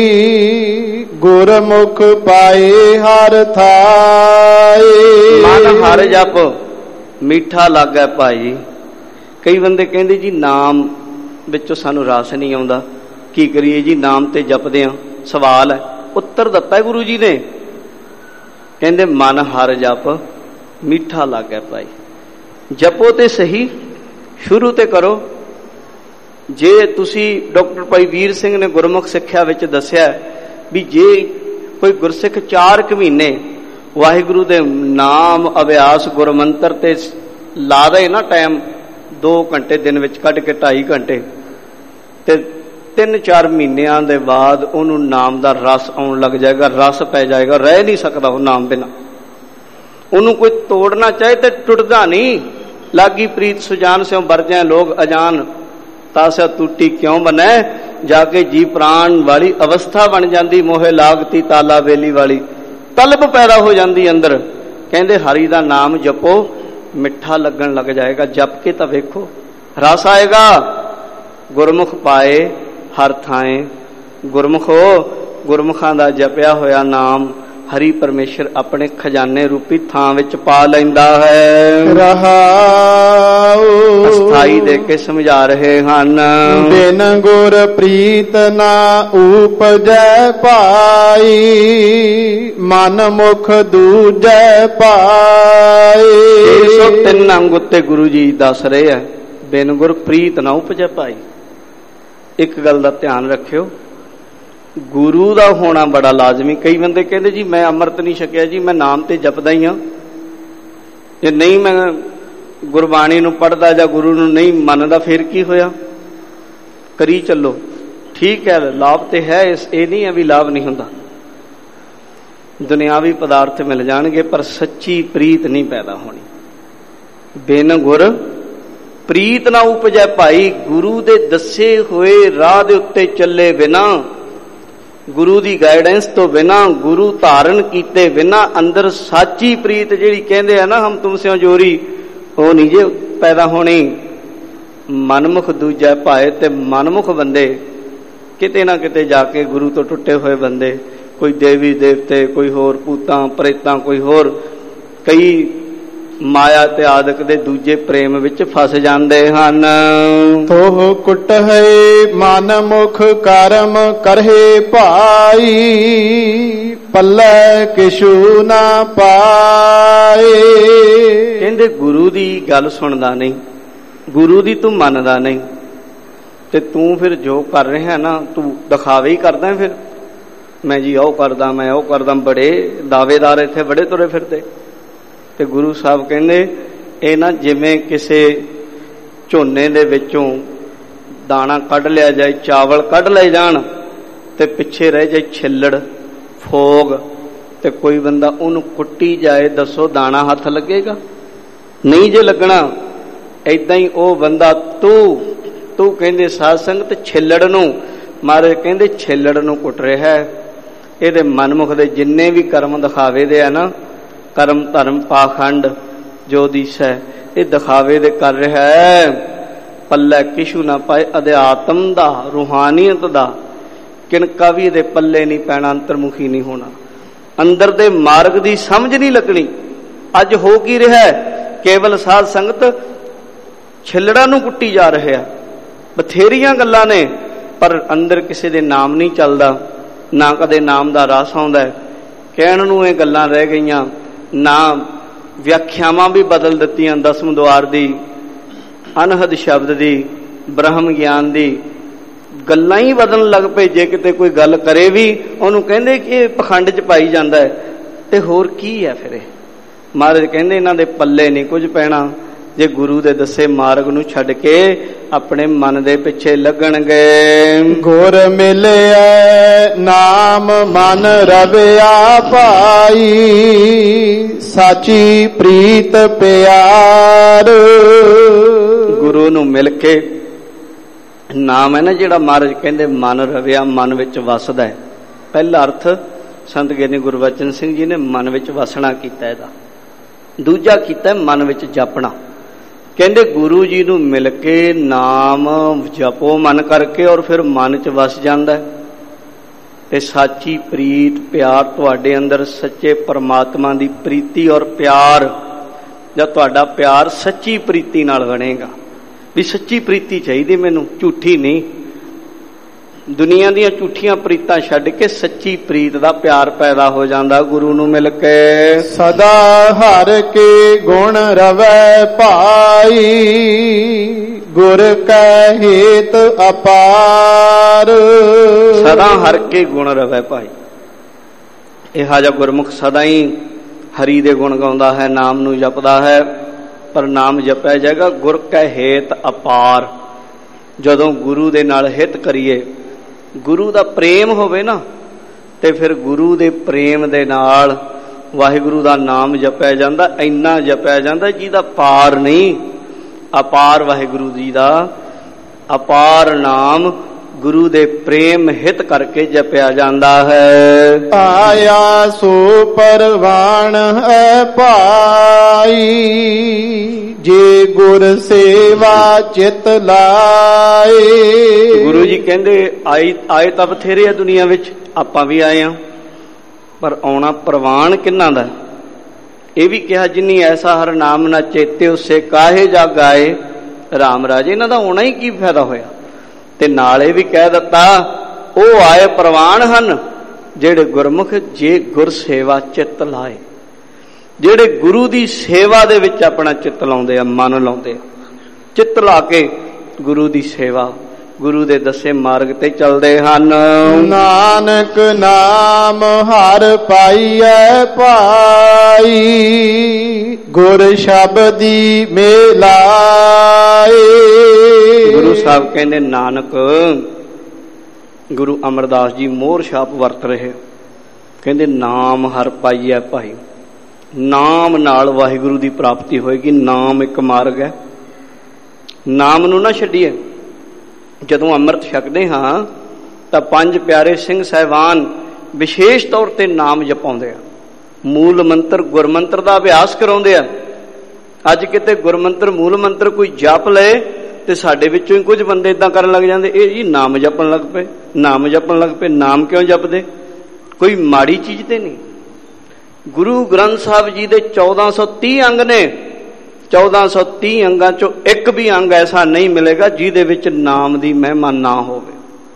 ਗੁਰਮੁਖ ਪਾਏ ਹਰ ਥਾਏ। ਮਨ ਹਰ ਜਪ ਮੀਠਾ ਲਾਗੈ ਭਾਈ। ਕਈ ਬੰਦੇ ਕਹਿੰਦੇ ਜੀ ਨਾਮ ਵਿੱਚੋਂ ਸਾਨੂੰ ਰਸ ਨਹੀਂ ਆਉਂਦਾ, ਕੀ ਕਰੀਏ ਜੀ, ਨਾਮ ਤੇ ਜਪਦੇ ਆ। ਸਵਾਲ ਹੈ, ਉੱਤਰ ਦਿੱਤਾ ਗੁਰੂ ਜੀ ਨੇ, ਕਹਿੰਦੇ ਮਨ ਹਰ ਜਪ ਮੀਠਾ ਲਾਗੈ ਭਾਈ। ਜਪੋ ਤੇ ਸਹੀ, ਸ਼ੁਰੂ ਤੇ ਕਰੋ। ਜੇ ਤੁਸੀਂ ਡਾਕਟਰ ਭਾਈ ਵੀਰ ਸਿੰਘ ਨੇ ਗੁਰਮੁਖ ਸਿੱਖਿਆ ਵਿੱਚ ਦੱਸਿਆ ਵੀ ਜੇ ਕੋਈ ਗੁਰਸਿੱਖ ਚਾਰ ਕੁ ਮਹੀਨੇ ਵਾਹਿਗੁਰੂ ਦੇ ਨਾਮ ਅਭਿਆਸ ਗੁਰਮੰਤਰ ਤੇ ਲਾ ਦੇ ਨਾ ਟਾਈਮ, ਦੋ ਘੰਟੇ ਦਿਨ ਵਿੱਚ ਕੱਢ ਕੇ ਢਾਈ ਘੰਟੇ, ਤੇ ਤਿੰਨ ਚਾਰ ਮਹੀਨਿਆਂ ਦੇ ਬਾਅਦ ਉਹਨੂੰ ਨਾਮ ਦਾ ਰਸ ਆਉਣ ਲੱਗ ਜਾਏਗਾ, ਰਸ ਪੈ ਜਾਏਗਾ, ਰਹਿ ਨਹੀਂ ਸਕਦਾ ਉਹ ਨਾਮ ਬਿਨਾਂ। ਉਹਨੂੰ ਕੋਈ ਤੋੜਨਾ ਚਾਹੇ ਤੇ ਟੁੱਟਦਾ ਨਹੀਂ। ਲਾਗੀ ਪ੍ਰੀਤ ਸੁਜਾਨ ਸਿਉ ਵਰਜੈ ਲੋਗ ਅਜਾਨ, ਤਾਸਾ ਟੂਟੀ ਕਿਉਂ ਬਣੈ, ਜਾ ਕੇ ਜੀ ਪ੍ਰਾਣ ਵਾਲੀ ਅਵਸਥਾ ਬਣ ਜਾਂਦੀ, ਮੋਹੇ ਲਾਗਤੀ ਤਾਲਾ ਵੇਲੀ ਵਾਲੀ, ਤਲਬ ਪੈਦਾ ਹੋ ਜਾਂਦੀ ਅੰਦਰ। ਕਹਿੰਦੇ ਹਰੀ ਦਾ ਨਾਮ ਜਪੋ, ਮਿੱਠਾ ਲੱਗਣ ਲੱਗ ਜਾਏਗਾ। ਜਪ ਕੇ ਤਾਂ ਵੇਖੋ, ਰਸ ਆਏਗਾ। ਗੁਰਮੁਖ ਪਾਏ ਹਰ ਥਾਏ, ਗੁਰਮੁਖ ਹੋ, ਗੁਰਮੁਖਾਂ ਦਾ ਜਪਿਆ ਹੋਇਆ ਨਾਮ ਹਰੀ ਪਰਮੇਸ਼ਰ ਆਪਣੇ ਖਜ਼ਾਨੇ ਰੂਪੀ ਥਾਂ ਵਿੱਚ ਪਾ ਲੈਂਦਾ ਹੈ। ਰਹਾਉ ਅਸਥਾਈ ਦੇ ਕੇ ਸਮਝਾ ਰਹੇ ਹਨ। ਬਿਨ ਗੁਰ ਪ੍ਰੀਤ ਨਾ ਉਪਜੈ ਭਾਈ, ਮਨ ਮੁਖ ਦੂਜੈ ਪਾਏ। ਤਿੰਨ ਸੌ ਤਿੰਨ ਅੰਗ ਉੱਤੇ ਗੁਰੂ ਜੀ ਦੱਸ ਰਹੇ ਆ, ਬਿਨ ਗੁਰ ਪ੍ਰੀਤ ਨਾ ਉਪਜੈ ਭਾਈ। ਇੱਕ ਗੱਲ ਦਾ ਧਿਆਨ ਰੱਖਿਓ, ਗੁਰੂ ਦਾ ਹੋਣਾ ਬੜਾ ਲਾਜ਼ਮੀ। ਕਈ ਬੰਦੇ ਕਹਿੰਦੇ ਜੀ ਮੈਂ ਅੰਮ੍ਰਿਤ ਨਹੀਂ ਛਕਿਆ ਜੀ, ਮੈਂ ਨਾਮ ਤੇ ਜਪਦਾ ਹੀ ਹਾਂ, ਜੇ ਨਹੀਂ ਮੈਂ ਗੁਰਬਾਣੀ ਨੂੰ ਪੜ੍ਹਦਾ ਜਾਂ ਗੁਰੂ ਨੂੰ ਨਹੀਂ ਮੰਨਦਾ ਫਿਰ ਕੀ ਹੋਇਆ, ਕਰੀ ਚੱਲੋ। ਠੀਕ ਹੈ, ਲਾਭ ਤੇ ਹੈ, ਇਸ ਇਹ ਨਹੀਂ ਹੈ ਵੀ ਲਾਭ ਨਹੀਂ ਹੁੰਦਾ। ਦੁਨਿਆਵੀ ਪਦਾਰਥ ਮਿਲ ਜਾਣਗੇ ਪਰ ਸੱਚੀ ਪ੍ਰੀਤ ਨਹੀਂ ਪੈਦਾ ਹੋਣੀ। ਬਿਨ ਗੁਰ ਪ੍ਰੀਤ ਨਾ ਉਪਜੈ ਭਾਈ, ਗੁਰੂ ਦੇ ਦੱਸੇ ਹੋਏ ਰਾਹ ਦੇ ਉੱਤੇ ਚੱਲੇ ਬਿਨਾ, ਗੁਰੂ ਦੀ ਗਾਈਡੈਂਸ ਤੋਂ ਬਿਨਾ, ਗੁਰੂ ਧਾਰਨ ਕੀਤੇ ਬਿਨਾ ਅੰਦਰ ਸਾਚੀ ਪ੍ਰੀਤ ਜਿਹੜੀ ਕਹਿੰਦੇ ਆ ਨਾ ਹਮ ਤੁਮ ਸਿਓ ਜੋਰੀ, ਉਹ ਨਹੀਂ ਜੇ ਪੈਦਾ ਹੋਣੀ। ਮਨਮੁਖ ਦੂਜਾ ਭਾਏ, ਤੇ ਮਨਮੁਖ ਬੰਦੇ ਕਿਤੇ ਨਾ ਕਿਤੇ ਜਾ ਕੇ ਗੁਰੂ ਤੋਂ ਟੁੱਟੇ ਹੋਏ ਬੰਦੇ, ਕੋਈ ਦੇਵੀ ਦੇਵਤੇ, ਕੋਈ ਹੋਰ ਭੂਤਾਂ ਪ੍ਰੇਤਾਂ, ਕੋਈ ਹੋਰ ਕਈ ਮਾਇਆ ਤੇ ਆਦਿਕ ਦੇ ਦੂਜੇ ਪ੍ਰੇਮ ਵਿੱਚ ਫਸ ਜਾਂਦੇ ਹਨ। ਤੋਹ ਕੁੱਟ ਹੈ ਮਨ ਮੁਖ ਕਰਮ ਕਰਹਿ ਭਾਈ, ਪੱਲੇ ਕਿਛੂ ਨਾ ਪਾਏ। ਕਹਿੰਦੇ ਗੁਰੂ ਦੀ ਗੱਲ ਸੁਣਦਾ ਨਹੀਂ, ਗੁਰੂ ਦੀ ਤੂੰ ਮੰਨਦਾ ਨਹੀਂ, ਤੇ ਤੂੰ ਫਿਰ ਜੋ ਕਰ ਰਿਹਾ ਨਾ ਤੂੰ ਦਿਖਾਵੇ ਹੀ ਕਰਦਾ। ਫਿਰ ਮੈਂ ਜੀ ਉਹ ਕਰਦਾ, ਮੈਂ ਉਹ ਕਰਦਾ, ਬੜੇ ਦਾਅਵੇਦਾਰ ਇੱਥੇ ਬੜੇ ਤੁਰੇ ਫਿਰਦੇ। ਤੇ ਗੁਰੂ ਸਾਹਿਬ ਕਹਿੰਦੇ ਇਹ ਨਾ ਜਿਵੇਂ ਕਿਸੇ ਝੋਨੇ ਦੇ ਵਿੱਚੋਂ ਦਾਣਾ ਕੱਢ ਲਿਆ ਜਾਏ, ਚਾਵਲ ਕੱਢ ਲਏ ਜਾਣ ਤੇ ਪਿੱਛੇ ਰਹਿ ਜਾਏ ਛਿੱਲੜ ਫੋਗ, ਤੇ ਕੋਈ ਬੰਦਾ ਉਹਨੂੰ ਕੁੱਟੀ ਜਾਏ, ਦੱਸੋ ਦਾਣਾ ਹੱਥ ਲੱਗੇਗਾ? ਨਹੀਂ ਜੇ ਲੱਗਣਾ। ਏਦਾਂ ਹੀ ਉਹ ਬੰਦਾ ਤੂੰ ਤੂੰ ਕਹਿੰਦੇ ਸਾਧ ਸੰਗਤ ਛਿੱਲੜ ਨੂੰ, ਮਹਾਰਾਜ ਕਹਿੰਦੇ ਛਿੱਲੜ ਨੂੰ ਕੁੱਟ ਰਿਹਾ ਹੈ। ਇਹਦੇ ਮਨਮੁਖ ਦੇ ਜਿੰਨੇ ਵੀ ਕਰਮ ਦਿਖਾਵੇ ਦੇ ਆ ਨਾ, ਕਰਮ ਧਰਮ ਪਾਖੰਡ ਜੋ ਦਿਸੈ, ਇਹ ਦਿਖਾਵੇ ਦੇ ਕਰ ਰਿਹਾ ਹੈ। ਪੱਲੇ ਕਿਛੂ ਨਾ ਪਾਏ, ਅਧਿਆਤਮ ਦਾ, ਰੂਹਾਨੀਅਤ ਦਾ ਕਿਣਕਾ ਵੀ ਇਹਦੇ ਪੱਲੇ ਨਹੀਂ ਪੈਣਾ, ਅੰਤਰਮੁਖੀ ਨਹੀਂ ਹੋਣਾ, ਅੰਦਰ ਦੇ ਮਾਰਗ ਦੀ ਸਮਝ ਨਹੀਂ ਲੱਗਣੀ। ਅੱਜ ਹੋ ਕੀ ਰਿਹਾ ਹੈ? ਕੇਵਲ ਸਾਧ ਸੰਗਤ ਛਿੱਲੜਾਂ ਨੂੰ ਕੁੱਟੀ ਜਾ ਰਿਹਾ। ਬਥੇਰੀਆਂ ਗੱਲਾਂ ਨੇ ਪਰ ਅੰਦਰ ਕਿਸੇ ਦੇ ਨਾਮ ਨਹੀਂ ਚੱਲਦਾ, ਨਾ ਕਦੇ ਨਾਮ ਦਾ ਰਸ ਆਉਂਦਾ। ਕਹਿਣ ਨੂੰ ਇਹ ਗੱਲਾਂ ਰਹਿ ਗਈਆਂ, ਨਾ ਵਿਆਖਿਆਵਾਂ ਵੀ ਬਦਲ ਦਿੱਤੀਆਂ। ਦਸਮ ਦੁਆਰ ਦੀ, ਅਨਹਦ ਸ਼ਬਦ ਦੀ, ਬ੍ਰਹਮ ਗਿਆਨ ਦੀ ਗੱਲਾਂ ਹੀ ਬਦਲਣ ਲੱਗ ਪਏ। ਜੇ ਕਿਤੇ ਕੋਈ ਗੱਲ ਕਰੇ ਵੀ ਉਹਨੂੰ ਕਹਿੰਦੇ ਕਿ ਇਹ ਪਖੰਡ ਚ ਪਾਈ ਜਾਂਦਾ ਹੈ। ਤੇ ਹੋਰ ਕੀ ਹੈ ਫਿਰ ਇਹ? ਮਹਾਰਾਜ ਕਹਿੰਦੇ ਇਹਨਾਂ ਦੇ ਪੱਲੇ ਨਹੀਂ ਕੁਝ ਪੈਣਾ ਜੇ ਗੁਰੂ ਦੇ ਦੱਸੇ ਮਾਰਗ ਨੂੰ ਛੱਡ ਕੇ ਆਪਣੇ ਮਨ ਦੇ ਪਿੱਛੇ ਲੱਗਣਗੇ। ਗੁਰ ਮਿਲਿਆ ਨਾਮ ਮਨ ਰਵਿਆ ਭਾਈ, ਸਾਚੀ ਪ੍ਰੀਤ ਪਿਆਰ। ਗੁਰੂ ਨੂੰ ਮਿਲ ਕੇ ਨਾਮ ਹੈ ਨਾ ਜਿਹੜਾ, ਮਹਾਰਾਜ ਕਹਿੰਦੇ ਮਨ ਰਵਿਆ, ਮਨ ਵਿੱਚ ਵਸਦਾ ਹੈ। ਪਹਿਲਾ ਅਰਥ ਸੰਤ ਗਿਆਨੀ ਗੁਰਬਚਨ ਸਿੰਘ ਜੀ ਨੇ ਮਨ ਵਿੱਚ ਵਸਣਾ ਕੀਤਾ ਇਹਦਾ। ਦੂਜਾ ਕੀਤਾ ਮਨ ਵਿੱਚ ਜਪਣਾ। ਕਹਿੰਦੇ ਗੁਰੂ ਜੀ ਨੂੰ ਮਿਲ ਕੇ ਨਾਮ ਜਪੋ ਮਨ ਕਰਕੇ, ਔਰ ਫਿਰ ਮਨ ਚ ਵਸ ਜਾਂਦਾ ਤੇ ਸਾਚੀ ਪ੍ਰੀਤ ਪਿਆਰ ਤੁਹਾਡੇ ਅੰਦਰ, ਸੱਚੇ ਪਰਮਾਤਮਾ ਦੀ ਪ੍ਰੀਤੀ ਔਰ ਪਿਆਰ, ਜਦ ਤੁਹਾਡਾ ਪਿਆਰ ਸੱਚੀ ਪ੍ਰੀਤੀ ਨਾਲ ਬਣੇਗਾ, ਵੀ ਸੱਚੀ ਪ੍ਰੀਤੀ ਚਾਹੀਦੀ ਮੈਨੂੰ, ਝੂਠੀ ਨਹੀਂ। ਦੁਨੀਆ ਦੀਆਂ ਝੂਠੀਆਂ ਪ੍ਰੀਤਾਂ ਛੱਡ ਕੇ ਸੱਚੀ ਪ੍ਰੀਤ ਦਾ ਪਿਆਰ ਪੈਦਾ ਹੋ ਜਾਂਦਾ ਗੁਰੂ ਨੂੰ ਮਿਲ ਕੇ। ਸਦਾ ਹਰ ਕੇ ਗੁਣ ਰਵੈ ਭਾਈ, ਗੁਰ ਕੈ ਹੇਤ ਅਪਾਰ। ਸਦਾ ਹਰ ਕੇ ਗੁਣ ਰਵੈ ਭਾਈ, ਇਹੋ ਜਿਹਾ ਗੁਰਮੁਖ ਸਦਾ ਹੀ ਹਰੀ ਦੇ ਗੁਣ ਗਾਉਂਦਾ ਹੈ, ਨਾਮ ਨੂੰ ਜਪਦਾ ਹੈ। ਪਰ ਨਾਮ ਜਪਿਆ ਜਾਏਗਾ ਗੁਰ ਕੈ ਹੇਤ ਅਪਾਰ। ਜਦੋਂ ਗੁਰੂ ਦੇ ਨਾਲ ਹਿਤ ਕਰੀਏ, ਗੁਰੂ ਦਾ ਪ੍ਰੇਮ ਹੋਵੇ ਨਾ, ਤੇ ਫਿਰ ਗੁਰੂ ਦੇ ਪ੍ਰੇਮ ਦੇ ਨਾਲ ਵਾਹਿਗੁਰੂ ਦਾ ਨਾਮ ਜਪਿਆ ਜਾਂਦਾ, ਇੰਨਾ ਜਪਿਆ ਜਾਂਦਾ ਜਿਹਦਾ ਪਾਰ ਨਹੀਂ। ਅਪਾਰ ਵਾਹਿਗੁਰੂ ਜੀ ਦਾ ਅਪਾਰ ਨਾਮ ਗੁਰੂ ਦੇ ਪ੍ਰੇਮ ਹਿਤ ਕਰਕੇ ਜਪਿਆ ਜਾਂਦਾ ਹੈ। ਆਇਆ ਸੋ ਪਰਵਾਣ ਹੈ ਭਾਈ, ਜੇ ਗੁਰ ਸੇਵਾ ਚਿਤ ਲਾਏ। ਗੁਰੂ ਜੀ ਕਹਿੰਦੇ ਆਏ ਆਏ ਤਾਂ ਬਥੇਰੇ ਆ ਦੁਨੀਆ ਵਿੱਚ, ਆਪਾਂ ਵੀ ਆਏ ਹਾਂ, ਪਰ ਆਉਣਾ ਪ੍ਰਵਾਨ ਕਿਹਨਾਂ ਦਾ? ਇਹ ਵੀ ਕਿਹਾ ਜਿਨੀ ਐਸਾ ਹਰ ਨਾਮ ਨਾ ਚੇਤੇ ਉਸੇ ਕਾਹੇ ਜਗ ਆਏ। ਰਾਮ ਰਾਜੇ ਇਹਨਾਂ ਦਾ ਆਉਣਾ ਹੀ ਕੀ ਫਾਇਦਾ ਹੋਇਆ? ਤੇ ਨਾਲ ਇਹ ਵੀ ਕਹਿ ਦਿੱਤਾ ਉਹ ਆਏ ਪ੍ਰਵਾਨ ਹਨ ਜਿਹੜੇ ਗੁਰਮੁਖ ਜੇ ਗੁਰ ਸੇਵਾ ਚਿੱਤ ਲਾਏ, ਜਿਹੜੇ ਗੁਰੂ ਦੀ ਸੇਵਾ ਦੇ ਵਿੱਚ ਆਪਣਾ ਚਿੱਤ ਲਾਉਂਦੇ ਆ, ਮਨ ਲਾਉਂਦੇ ਆ, ਚਿੱਤ ਲਾ ਕੇ ਗੁਰੂ ਦੀ ਸੇਵਾ ਗੁਰੂ ਦੇ ਦੱਸੇ ਮਾਰਗ ਤੇ ਚੱਲਦੇ ਹਨ। ਨਾਨਕ ਨਾਮ ਹਰ ਪਾਈਐ ਭਾਈ, ਗੁਰ ਸ਼ਬਦੀ ਮਿਲਾਏ। ਗੁਰੂ ਸਾਹਿਬ ਕਹਿੰਦੇ ਨਾਨਕ, ਗੁਰੂ ਅਮਰਦਾਸ ਜੀ ਮੋਹਰ ਛਾਪ ਵਰਤ ਰਹੇ, ਕਹਿੰਦੇ ਨਾਮ ਹਰ ਪਾਈਐ ਭਾਈ। ਨਾਮ ਨਾਲ ਵਾਹਿਗੁਰੂ ਦੀ ਪ੍ਰਾਪਤੀ ਹੋਏਗੀ। ਨਾਮ ਇੱਕ ਮਾਰਗ ਹੈ, ਨਾਮ ਨੂੰ ਨਾ ਛੱਡੀਏ। ਜਦੋਂ ਅੰਮ੍ਰਿਤ ਛਕਦੇ ਹਾਂ ਤਾਂ ਪੰਜ ਪਿਆਰੇ ਸਿੰਘ ਸਾਹਿਬਾਨ ਵਿਸ਼ੇਸ਼ ਤੌਰ ਤੇ ਨਾਮ ਜਪਾਉਂਦੇ ਆ, ਮੂਲ ਮੰਤਰ ਗੁਰਮੰਤਰ ਦਾ ਅਭਿਆਸ ਕਰਾਉਂਦੇ ਆ। ਅੱਜ ਕਿਤੇ ਗੁਰਮੰਤਰ ਮੂਲ ਮੰਤਰ ਕੋਈ ਜਪ ਲਏ ਤੇ ਸਾਡੇ ਵਿੱਚੋਂ ਹੀ ਕੁਝ ਬੰਦੇ ਇਦਾਂ ਕਰਨ ਲੱਗ ਜਾਂਦੇ, ਇਹ ਜੀ ਨਾਮ ਜਪਣ ਲੱਗ ਪਏ, ਨਾਮ ਜਪਣ ਲੱਗ ਪਏ। ਨਾਮ ਕਿਉਂ ਜਪਦੇ? ਕੋਈ ਮਾੜੀ ਚੀਜ਼ ਤੇ ਨਹੀਂ। ਗੁਰੂ ਗ੍ਰੰਥ ਸਾਹਿਬ ਜੀ ਦੇ ਚੌਦਾਂ ਸੌ ਤੀਹ ਅੰਗ ਨੇ, ਚੌਦਾਂ ਸੌ ਤੀਹ ਅੰਗਾਂ ਚੋਂ ਇੱਕ ਵੀ ਅੰਗ ਐਸਾ ਨਹੀਂ ਮਿਲੇਗਾ ਜਿਹਦੇ ਵਿੱਚ ਨਾਮ ਦੀ ਮਹਿਮਾ ਨਾ ਹੋਵੇ।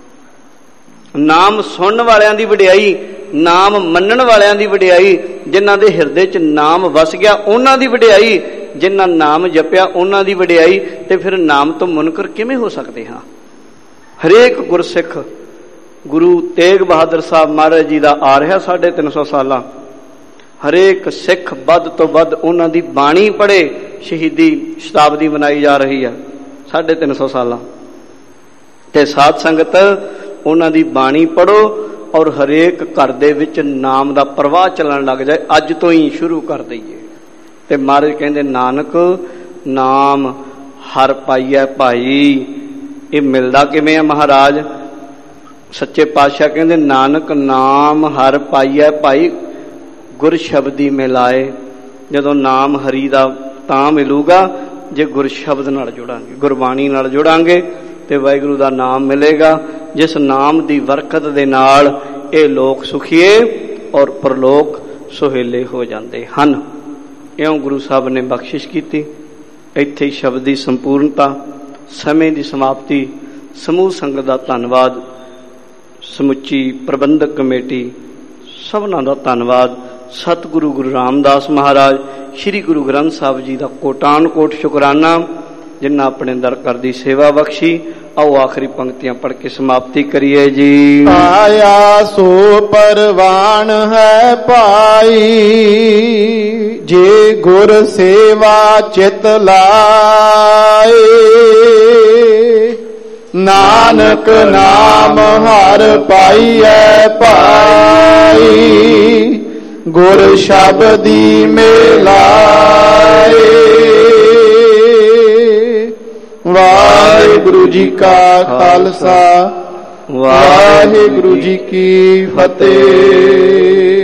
ਨਾਮ ਸੁਣਨ ਵਾਲਿਆਂ ਦੀ ਵਡਿਆਈ, ਨਾਮ ਮੰਨਣ ਵਾਲਿਆਂ ਦੀ ਵਡਿਆਈ, ਜਿਨ੍ਹਾਂ ਦੇ ਹਿਰਦੇ 'ਚ ਨਾਮ ਵਸ ਗਿਆ ਉਹਨਾਂ ਦੀ ਵਡਿਆਈ, ਜਿਨ੍ਹਾਂ ਨਾਮ ਜਪਿਆ ਉਹਨਾਂ ਦੀ ਵਡਿਆਈ। ਤੇ ਫਿਰ ਨਾਮ ਤੋਂ ਮੁਨਕਰ ਕਿਵੇਂ ਹੋ ਸਕਦੇ ਹਾਂ? ਹਰੇਕ ਗੁਰਸਿੱਖ, ਗੁਰੂ ਤੇਗ ਬਹਾਦਰ ਸਾਹਿਬ ਮਹਾਰਾਜ ਜੀ ਦਾ ਆ ਰਿਹਾ ਸਾਢੇ ਤਿੰਨ ਸੌ ਸਾਲਾਂ, ਹਰੇਕ ਸਿੱਖ ਵੱਧ ਤੋਂ ਵੱਧ ਉਹਨਾਂ ਦੀ ਬਾਣੀ ਪੜ੍ਹੇ। ਸ਼ਹੀਦੀ ਸ਼ਤਾਬਦੀ ਮਨਾਈ ਜਾ ਰਹੀ ਹੈ ਸਾਢੇ ਤਿੰਨ ਸੌ ਸਾਲਾਂ, ਤੇ ਸਾਧ ਸੰਗਤ ਉਹਨਾਂ ਦੀ ਬਾਣੀ ਪੜ੍ਹੋ ਔਰ ਹਰੇਕ ਘਰ ਦੇ ਵਿੱਚ ਨਾਮ ਦਾ ਪ੍ਰਵਾਹ ਚੱਲਣ ਲੱਗ ਜਾਏ। ਅੱਜ ਤੋਂ ਹੀ ਸ਼ੁਰੂ ਕਰ ਦਈਏ। ਤੇ ਮਹਾਰਾਜ ਕਹਿੰਦੇ ਨਾਨਕ ਨਾਮ ਹਰ ਪਾਈਐ ਭਾਈ। ਇਹ ਮਿਲਦਾ ਕਿਵੇਂ ਆ ਮਹਾਰਾਜ? ਸੱਚੇ ਪਾਤਸ਼ਾਹ ਕਹਿੰਦੇ ਨਾਨਕ ਨਾਮ ਹਰ ਪਾਈਐ ਭਾਈ, ਗੁਰ ਸ਼ਬਦੀ ਮਿਲਾਏ। ਜਦੋਂ ਨਾਮ ਹਰੀ ਦਾ ਤਾਂ ਮਿਲੂਗਾ ਜੇ ਗੁਰ ਸ਼ਬਦ ਨਾਲ ਜੁੜਾਂਗੇ, ਗੁਰਬਾਣੀ ਨਾਲ ਜੁੜਾਂਗੇ ਤੇ ਵਾਹਿਗੁਰੂ ਦਾ ਨਾਮ ਮਿਲੇਗਾ, ਜਿਸ ਨਾਮ ਦੀ ਬਰਕਤ ਦੇ ਨਾਲ ਇਹ ਲੋਕ ਸੁਖੀਏ ਔਰ ਪਰਲੋਕ ਸੁਹੇਲੇ ਹੋ ਜਾਂਦੇ ਹਨ। ਇਉਂ ਗੁਰੂ ਸਾਹਿਬ ਨੇ ਬਖਸ਼ਿਸ਼ ਕੀਤੀ। ਇੱਥੇ ਹੀ ਸ਼ਬਦ ਦੀ ਸੰਪੂਰਨਤਾ, ਸਮੇਂ ਦੀ ਸਮਾਪਤੀ। ਸਮੂਹ ਸੰਗਤ ਦਾ ਧੰਨਵਾਦ, ਸਮੁੱਚੀ ਪ੍ਰਬੰਧਕ ਕਮੇਟੀ ਸਭਨਾਂ ਦਾ ਧੰਨਵਾਦ। ਸਤਿਗੁਰੂ ਗੁਰੂ ਰਾਮਦਾਸ ਮਹਾਰਾਜ, ਸ੍ਰੀ ਗੁਰੂ ਗ੍ਰੰਥ ਸਾਹਿਬ ਜੀ ਦਾ ਕੋਟਾਨ ਕੋਟ ਸ਼ੁਕਰਾਨਾ, ਜਿਨ੍ਹਾਂ ਆਪਣੇ ਦਰ ਕਰ ਦੀ ਸੇਵਾ ਬਖਸ਼ੀ। ਆਓ ਆਖਰੀ ਪੰਕਤੀਆਂ ਪੜ੍ਹ ਕੇ ਸਮਾਪਤੀ ਕਰੀਏ ਜੀ। ਆਇਆ ਸੋ ਪਰਵਾਨ ਹੈ ਭਾਈ, ਜੇ ਗੁਰ ਸੇਵਾ ਚਿਤ ਲਾਏ। ਨਾਨਕ ਨਾਮ ਹਰ ਪਾਈਐ ਭਾਈ, ਗੁਰ ਸ਼ਬਦੀ ਮਿਲਾਏ। ਵਾਹਿਗੁਰੂ ਜੀ ਕਾ ਖਾਲਸਾ, ਵਾਹਿਗੁਰੂ ਜੀ ਕੀ ਫਤਿਹ।